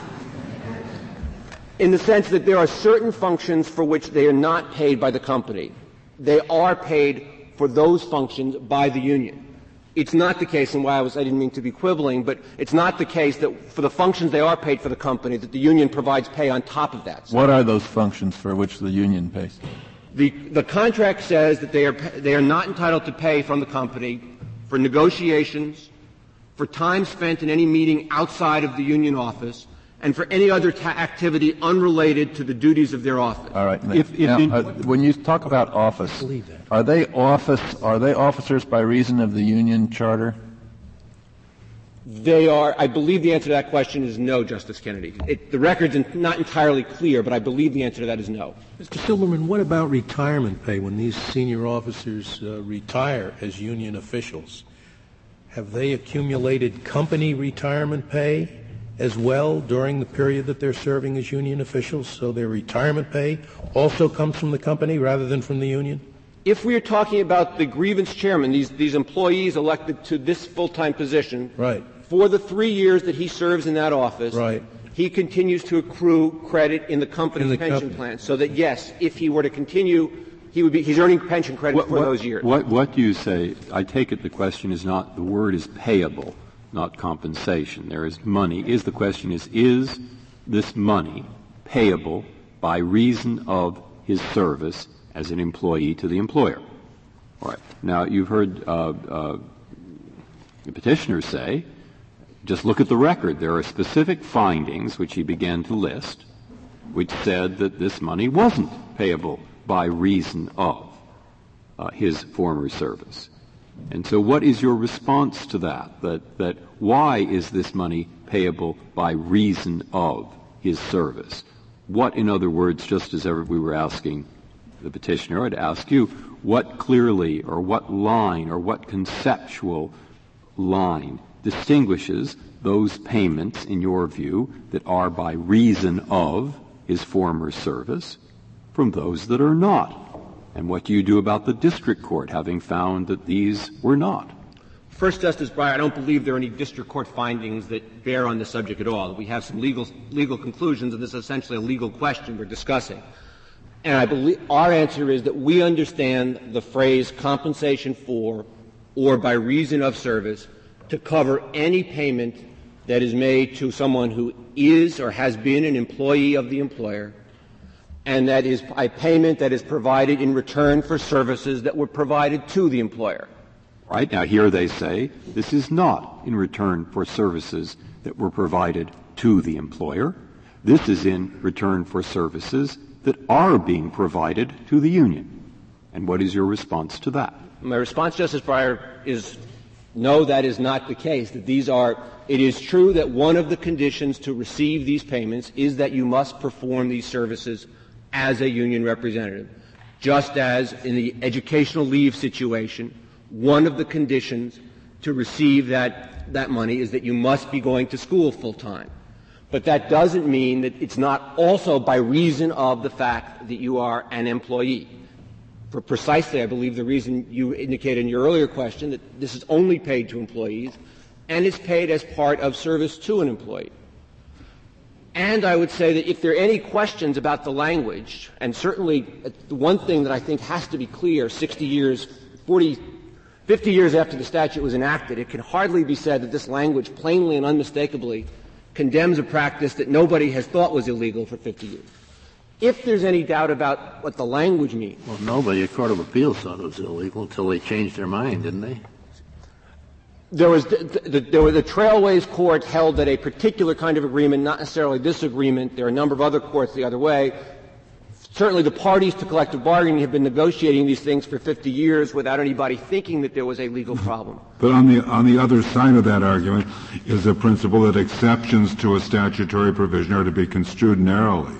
In the sense that there are certain functions for which they are not paid by the company. They are paid for those functions by the union. It's not the case, and why I was, I didn't mean to be quibbling, but it's not the case that for the functions they are paid for the company that the union provides pay on top of that. So what are those functions for which the union pays? The, the contract says that they are, they are not entitled to pay from the company for negotiations, for time spent in any meeting outside of the union office, and for any other ta- activity unrelated to the duties of their office. All right. If, if now, uh, when you talk about office, are they office? Are they officers by reason of the union charter? They are. I believe the answer to that question is no, Justice Kennedy. It, the record's in, not entirely clear, but I believe the answer to that is no. Mister Silberman, what about retirement pay when these senior officers uh, retire as union officials? Have they accumulated company retirement pay as well during the period that they're serving as union officials, so their retirement pay also comes from the company rather than from the union? If we are talking about the grievance chairman, these, these employees elected to this full-time position, right, for the three years that he serves in that office, right, he continues to accrue credit in the company's in the pension company. plan, so that, yes, if he were to continue, he would be, he's earning pension credit what, for what, those years. What, what do you say? I take it the question is not, the word is payable, not compensation. There is money. Is the question is, is this money payable by reason of his service as an employee to the employer? All right. Now, you've heard uh, uh, the petitioner say, just look at the record. There are specific findings which he began to list which said that this money wasn't payable by reason of uh, his former service. And so what is your response to that? That, that why is this money payable by reason of his service? What, in other words, just as ever we were asking the petitioner, I'd ask you, what clearly or what line or what conceptual line distinguishes those payments, in your view, that are by reason of his former service from those that are not? And what do you do about the district court having found that these were not? First, Justice Breyer, I don't believe there are any district court findings that bear on the subject at all. We have some legal legal conclusions, and this is essentially a legal question we're discussing. And I believe our answer is that we understand the phrase compensation for or by reason of service to cover any payment that is made to someone who is or has been an employee of the employer, and that is a payment that is provided in return for services that were provided to the employer. Right. Now, here they say this is not in return for services that were provided to the employer. This is in return for services that are being provided to the union. And what is your response to that? My response, Justice Breyer, is no, that is not the case. That these are — it is true that one of the conditions to receive these payments is that you must perform these services as a union representative, just as in the educational leave situation, one of the conditions to receive that, that money is that you must be going to school full time. But that doesn't mean that it's not also by reason of the fact that you are an employee. For precisely, I believe, the reason you indicated in your earlier question, that this is only paid to employees, and it's paid as part of service to an employee. And I would say that if there are any questions about the language, and certainly the one thing that I think has to be clear sixty years, forty, fifty years after the statute was enacted, it can hardly be said that this language plainly and unmistakably condemns a practice that nobody has thought was illegal for fifty years. If there's any doubt about what the language means. Well, nobody, a court of appeals thought it was illegal until they changed their mind, didn't they? There was the, the, there was the Trailways Court held that a particular kind of agreement, not necessarily this agreement. There are a number of other courts the other way. Certainly the parties to collective bargaining have been negotiating these things for fifty years without anybody thinking that there was a legal problem. But on the, on the other side of that argument is the principle that exceptions to a statutory provision are to be construed narrowly.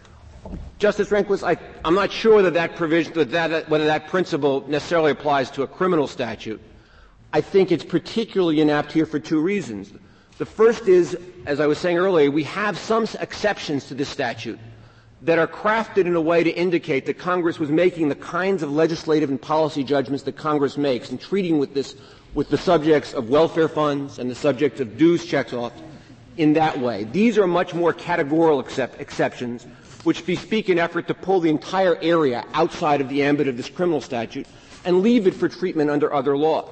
Justice Rehnquist, I, I'm not sure that that provision, that that, whether that principle necessarily applies to a criminal statute. I think it's particularly inapt here for two reasons. The first is, as I was saying earlier, we have some exceptions to this statute that are crafted in a way to indicate that Congress was making the kinds of legislative and policy judgments that Congress makes in treating with this, with the subjects of welfare funds and the subjects of dues checks-off in that way. These are much more categorical accept, exceptions, which bespeak an effort to pull the entire area outside of the ambit of this criminal statute and leave it for treatment under other laws.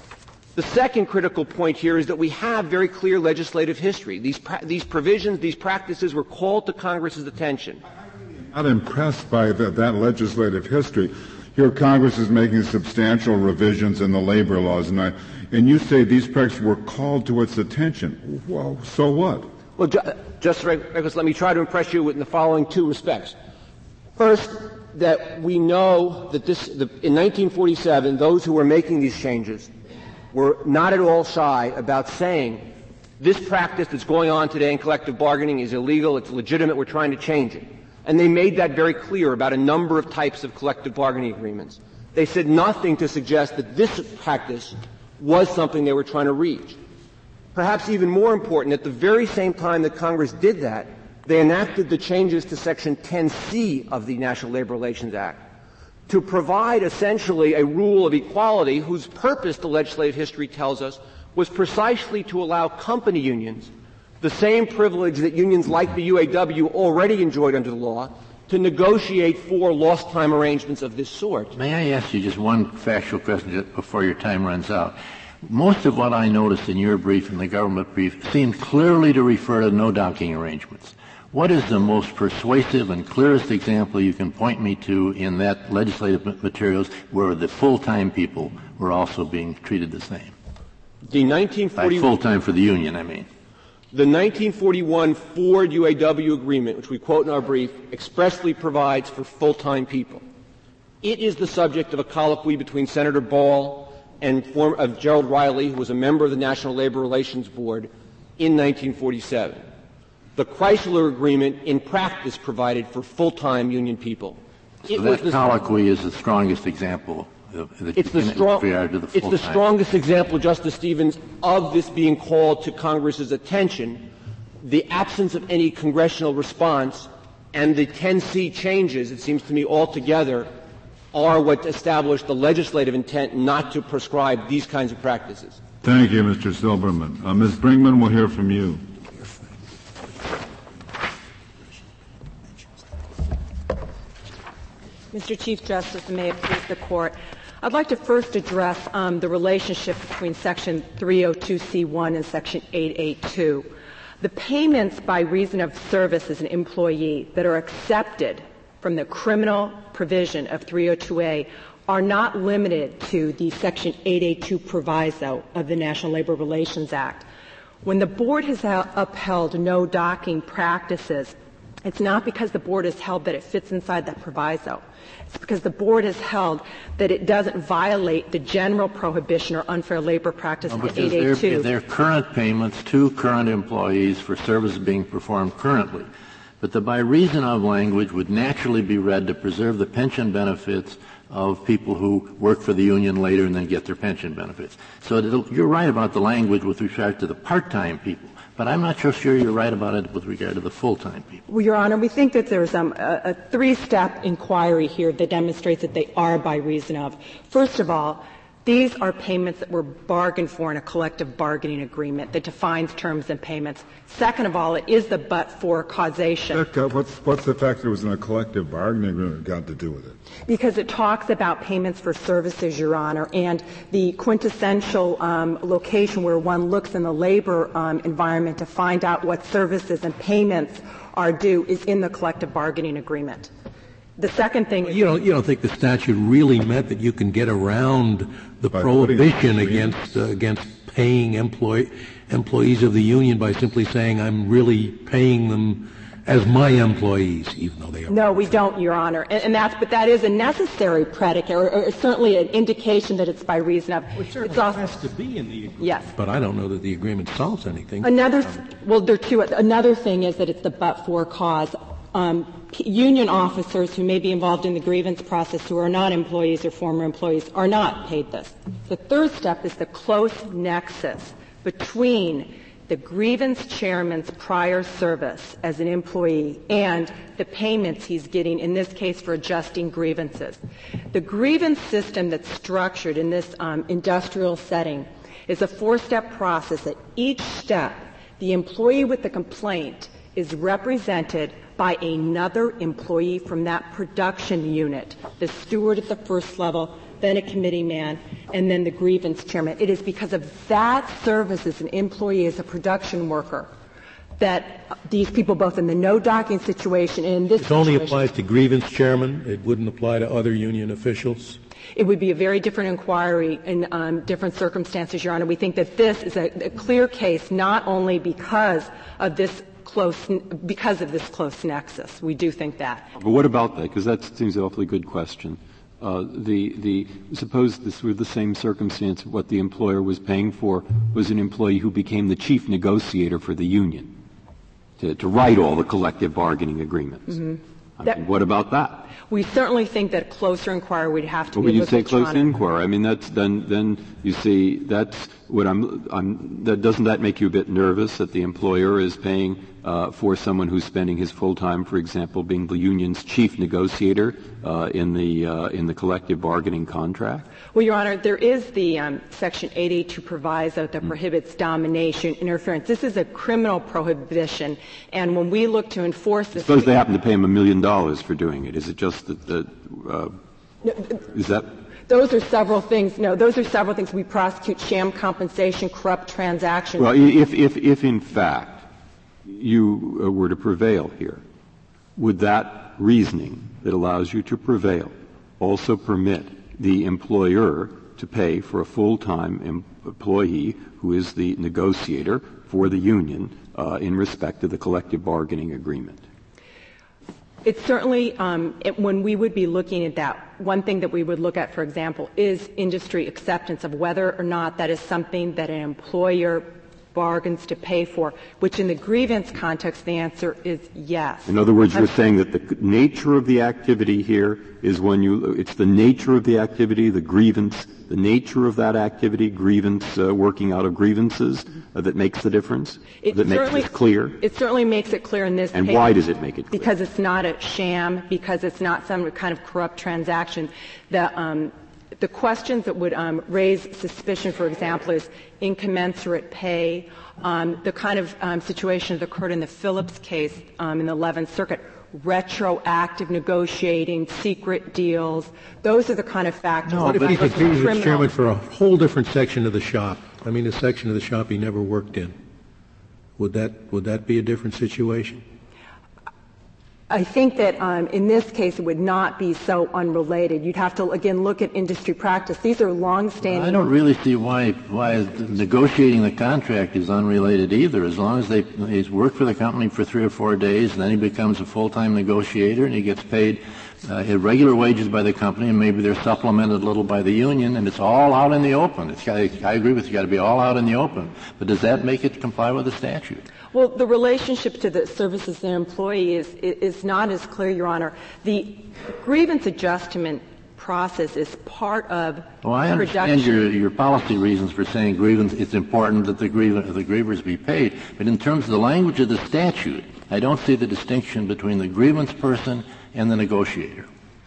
The second critical point here is that we have very clear legislative history. These, pra- these provisions, these practices were called to Congress's attention. I'm not impressed by the, that legislative history. Here Congress is making substantial revisions in the labor laws, and, I, and you say these practices were called to its attention. Well, so what? Well, ju- Justice Rehnquist, let me try to impress you in the following two respects. First, that we know that this, the, in nineteen forty-seven, those who were making these changes were not at all shy about saying this practice that's going on today in collective bargaining is illegal, it's legitimate, we're trying to change it. And they made that very clear about a number of types of collective bargaining agreements. They said nothing to suggest that this practice was something they were trying to reach. Perhaps even more important, at the very same time that Congress did that, they enacted the changes to Section ten C of the National Labor Relations Act to provide essentially a rule of equality whose purpose, the legislative history tells us, was precisely to allow company unions the same privilege that unions like the U A W already enjoyed under the law to negotiate for lost time arrangements of this sort. May I ask you just one factual question before your time runs out? Most of what I noticed in your brief and the government brief seemed clearly to refer to no docking arrangements. What is the most persuasive and clearest example you can point me to in that legislative materials where the full-time people were also being treated the same? The nineteen forty By full-time for the union, I mean. The nineteen forty-one Ford U A W agreement, which we quote in our brief, expressly provides for full-time people. It is the subject of a colloquy between Senator Ball and form, of Gerald Riley, who was a member of the National Labor Relations Board in nineteen forty-seven. The Chrysler Agreement, in practice, provided for full-time union people. So it that was colloquy is the strongest example of the, it's the, strong, to the it's the strongest example, Justice Stevens, of this being called to Congress's attention. The absence of any congressional response and the ten C changes, it seems to me, altogether are what established the legislative intent not to prescribe these kinds of practices. Thank you, Mister Silberman. Uh, Miz Brinkman, we'll hear from you. Mister Chief Justice, and may it please the Court, I'd like to first address um, the relationship between Section three oh two C one and Section eight eighty-two. The payments by reason of service as an employee that are accepted from the criminal provision of three oh two A are not limited to the Section eight eighty-two proviso of the National Labor Relations Act. When the Board has upheld no docking practices, it's not because the Board has held that it fits inside that proviso. It's because the Board has held that it doesn't violate the general prohibition or unfair labor practice no, of eight eighty-two. They're, they're current payments to current employees for services being performed currently. But the by reason of language would naturally be read to preserve the pension benefits of people who work for the union later and then get their pension benefits. So you're right about the language with regard to the part-time people. But I'm not so sure you're right about it with regard to the full-time people. Well, Your Honor, we think that there's um, a, a three-step inquiry here that demonstrates that they are by reason of. First of all, these are payments that were bargained for in a collective bargaining agreement that defines terms and payments. Second of all, it is the but-for causation. That, what's, what's the fact that it was in a collective bargaining agreement got to do with it? Because it talks about payments for services, Your Honor, and the quintessential um, location where one looks in the labor um, environment to find out what services and payments are due is in the collective bargaining agreement. The second thing well, you don't you don't think the statute really meant that you can get around the by prohibition against uh, against paying employee employees of the union by simply saying I'm really paying them as my employees, even though they are. No, we don't, Your Honor, and, and that's but that is a necessary predicate, or, or certainly an indication that it's by reason of. Well, it certainly it's also, has to be in the agreement. Yes, but I don't know that the agreement solves anything. Another well, there are two. Another thing is that it's the but-for cause. Um, union officers who may be involved in the grievance process who are not employees or former employees are not paid this. The third step is the close nexus between the grievance chairman's prior service as an employee and the payments he's getting, in this case, for adjusting grievances. The grievance system that's structured in this um, industrial setting is a four-step process. At each step, the employee with the complaint is represented by another employee from that production unit, the steward at the first level, then a committee man, and then the grievance chairman. It is because of that service as an employee, as a production worker, that these people, both in the no docking situation and in this It only situation, applies to grievance chairman. It wouldn't apply to other union officials. It would be a very different inquiry in um, different circumstances, Your Honor. We think that this is a, a clear case not only because of this close, because of this close nexus. We do think that. But what about that? Because that seems an awfully good question. Uh, the, the, suppose this were the same circumstance, what the employer was paying for was an employee who became the chief negotiator for the union to, to write all the collective bargaining agreements. Mm-hmm. I that, mean, what about that? We certainly think that closer inquiry would have to but be. When you say close Honor. inquiry, I mean that's then then you see that's what I'm. I'm that doesn't that make you a bit nervous that the employer is paying uh, for someone who's spending his full time, for example, being the union's chief negotiator uh, in the uh, in the collective bargaining contract? Well, Your Honor, there is the um, Section eight eighty-two proviso that mm. prohibits domination, interference. This is a criminal prohibition, and when we look to enforce this, suppose they happen to pay him a million dollars for doing it. Is it just that? that uh, is that? Those are several things. No, those are several things. We prosecute sham compensation, corrupt transactions. Well, if if if in fact you uh, were to prevail here, would that reasoning that allows you to prevail also permit the employer to pay for a full-time em- employee who is the negotiator for the union uh, in respect to the collective bargaining agreement? It's certainly, um, it, when we would be looking at that, one thing that we would look at, for example, is industry acceptance of whether or not that is something that an employer bargains to pay for, which in the grievance context, the answer is yes. In other words, you're saying that the nature of the activity here is when you, it's the nature of the activity, the grievance, the nature of that activity, grievance, uh, working out of grievances, uh, that makes the difference? It that makes it clear? It certainly makes it clear in this and case. And why does it make it clear? Because it's not a sham, because it's not some kind of corrupt transaction. The, um, The questions that would um, raise suspicion, for example, is incommensurate pay, um, the kind of um, situation that occurred in the Phillips case um, in the eleventh Circuit, retroactive negotiating, secret deals. Those are the kind of factors. No, that but if he's accused, criminal, Chairman, for a whole different section of the shop. I mean, a section of the shop he never worked in. Would that would that be a different situation? I think that um, in this case it would not be so unrelated. You'd have to, again, look at industry practice. These are long-standing. I don't really see why why negotiating the contract is unrelated either. As long as they he's worked for the company for three or four days, and then he becomes a full-time negotiator, and he gets paid uh, irregular wages by the company, and maybe they're supplemented a little by the union, and it's all out in the open. It's got, I agree with you. It's got to be all out in the open. But does that make it comply with the statute? Well, the relationship to the services and employee is, is not as clear, Your Honor. The grievance adjustment process is part of well, I understand production. your, your policy reasons for saying grievance. It's important that the, griev- the grievers be paid. But in terms of the language of the statute, I don't see the distinction between the grievance person and the negotiator.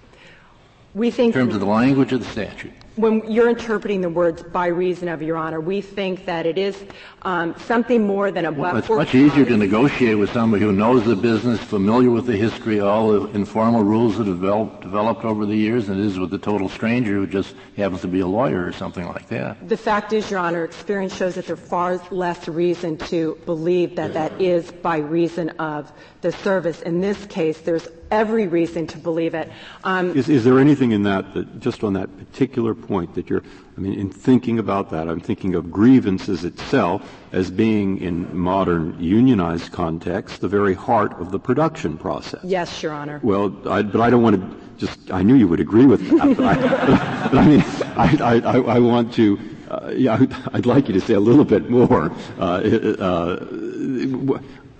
We think in terms of the language of the statute. When you're interpreting the words by reason of, Your Honor, we think that it is um, something more than a well, but it's much easier to negotiate with somebody who knows the business, familiar with the history, all the informal rules that have developed, developed over the years, than it is with a total stranger who just happens to be a lawyer or something like that. The fact is, Your Honor, experience shows that there's far less reason to believe that that is by reason of the service. In this case, there's every reason to believe it. Um, is, is there anything in that, that just on that particular point that you're, I mean, in thinking about that, I'm thinking of grievances itself as being, in modern unionized context, the very heart of the production process. Yes, Your Honor. Well, I, but I don't want to just, I knew you would agree with that, but I, but, but I mean, I, I, I want to, uh, yeah, I'd like you to say a little bit more. Uh, uh,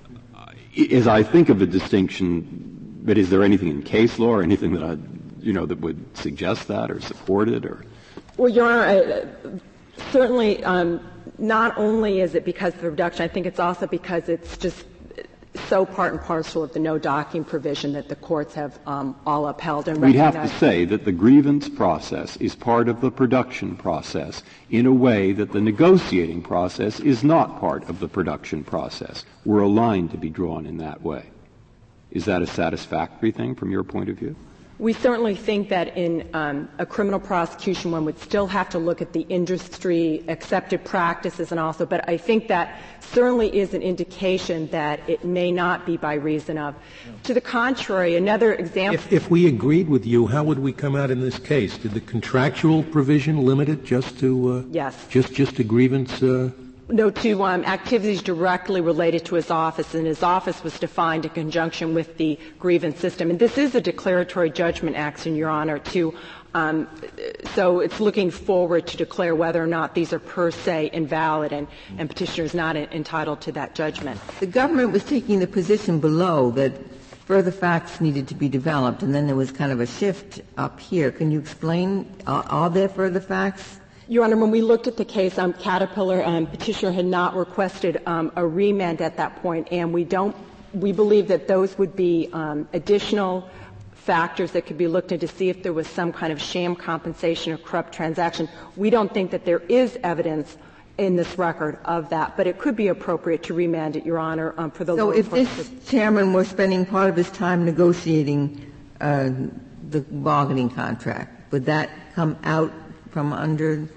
as I think of a distinction, but is there anything in case law or anything that I, you know, that would suggest that or support it or? Well, Your Honor, uh, certainly um, not only is it because of the reduction, I think it's also because it's just so part and parcel of the no docking provision that the courts have um, all upheld and We'd recognized. have to say that the grievance process is part of the production process in a way that the negotiating process is not part of the production process. We're a line to be drawn in that way. Is that a satisfactory thing from your point of view? We certainly think that in um, a criminal prosecution one would still have to look at the industry accepted practices and also, but I think that certainly is an indication that it may not be by reason of. To the contrary, another example. If, if we agreed with you, how would we come out in this case? Did the contractual provision limit it just to uh, yes, just just a grievance? Uh, No, to um, activities directly related to his office, and his office was defined in conjunction with the grievance system. And this is a declaratory judgment action, Your Honor, to um, so it's looking forward to declare whether or not these are per se invalid, and, and petitioner is not entitled to that judgment. The government was taking the position below that further facts needed to be developed, and then there was kind of a shift up here. Can you explain, uh, are there further facts? Your Honor, when we looked at the case, um, Caterpillar um, petitioner had not requested um, a remand at that point, and we don't. We believe that those would be um, additional factors that could be looked into to see if there was some kind of sham compensation or corrupt transaction. We don't think that there is evidence in this record of that, but it could be appropriate to remand it, Your Honor, um, for the. So, if this chairman were spending part of his time negotiating uh, the bargaining contract, would that come out from under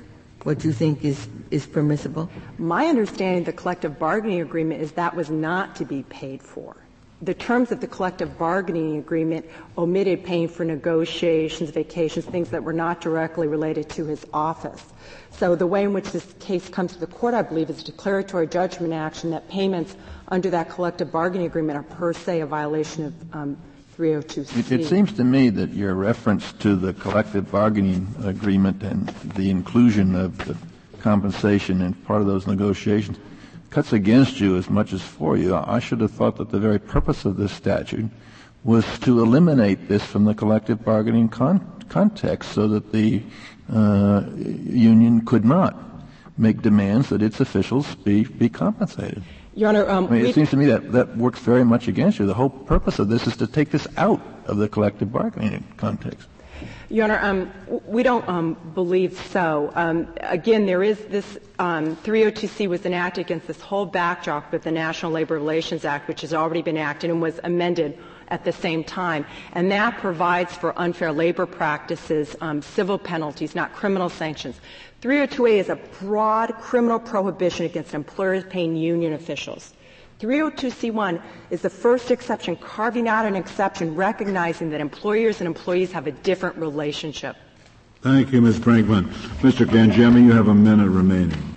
what you think is, is permissible? My understanding of the collective bargaining agreement is that was not to be paid for. The terms of the collective bargaining agreement omitted paying for negotiations, vacations, things that were not directly related to his office. So the way in which this case comes to the court, I believe, is a declaratory judgment action that payments under that collective bargaining agreement are per se a violation of um, three oh two C. It, it seems to me that your reference to the collective bargaining agreement and the inclusion of the compensation in part of those negotiations cuts against you as much as for you. I should have thought that the very purpose of this statute was to eliminate this from the collective bargaining con- context so that the uh, union could not make demands that its officials be, be compensated. Your Honor, um, I mean, it seems to me that that works very much against you. The whole purpose of this is to take this out of the collective bargaining context. Your Honor, um, we don't um, believe so. Um, again, there is this um, three oh two C was enacted against this whole backdrop of the National Labor Relations Act, which has already been enacted and was amended at the same time, and that provides for unfair labor practices, um, civil penalties, not criminal sanctions. three oh two A is a broad criminal prohibition against employers paying union officials. three oh two C one is the first exception, carving out an exception, recognizing that employers and employees have a different relationship. Thank you, Miz Franklin. Mister Cangemi, you have a minute remaining.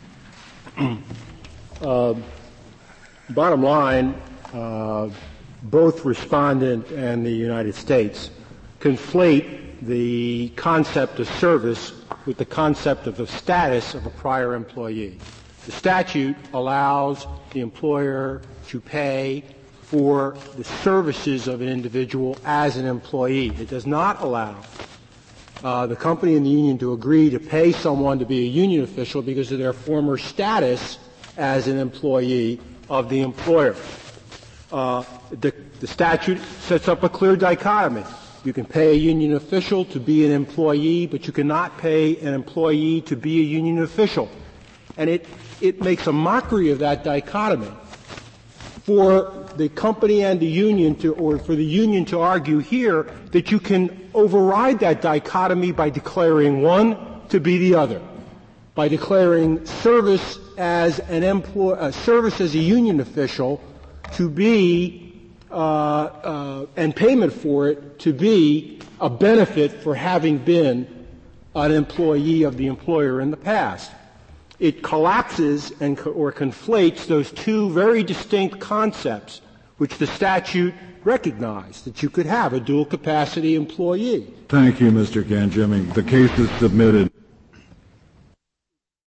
Uh, bottom line, uh, both respondent and the United States conflate the concept of service with the concept of the status of a prior employee. The statute allows the employer to pay for the services of an individual as an employee. It does not allow uh, the company and the union to agree to pay someone to be a union official because of their former status as an employee of the employer. Uh, the, the statute sets up a clear dichotomy. You can pay a union official to be an employee, but you cannot pay an employee to be a union official. And it, it makes a mockery of that dichotomy for the company and the union to, or for the union to argue here that you can override that dichotomy by declaring one to be the other, by declaring service as an employ, uh, service as a union official to be uh, uh, and payment for it to be a benefit for having been an employee of the employer in the past. It collapses and co- or conflates those two very distinct concepts which the statute recognized, that you could have a dual capacity employee. Thank you, Mister Cangemi. The case is submitted.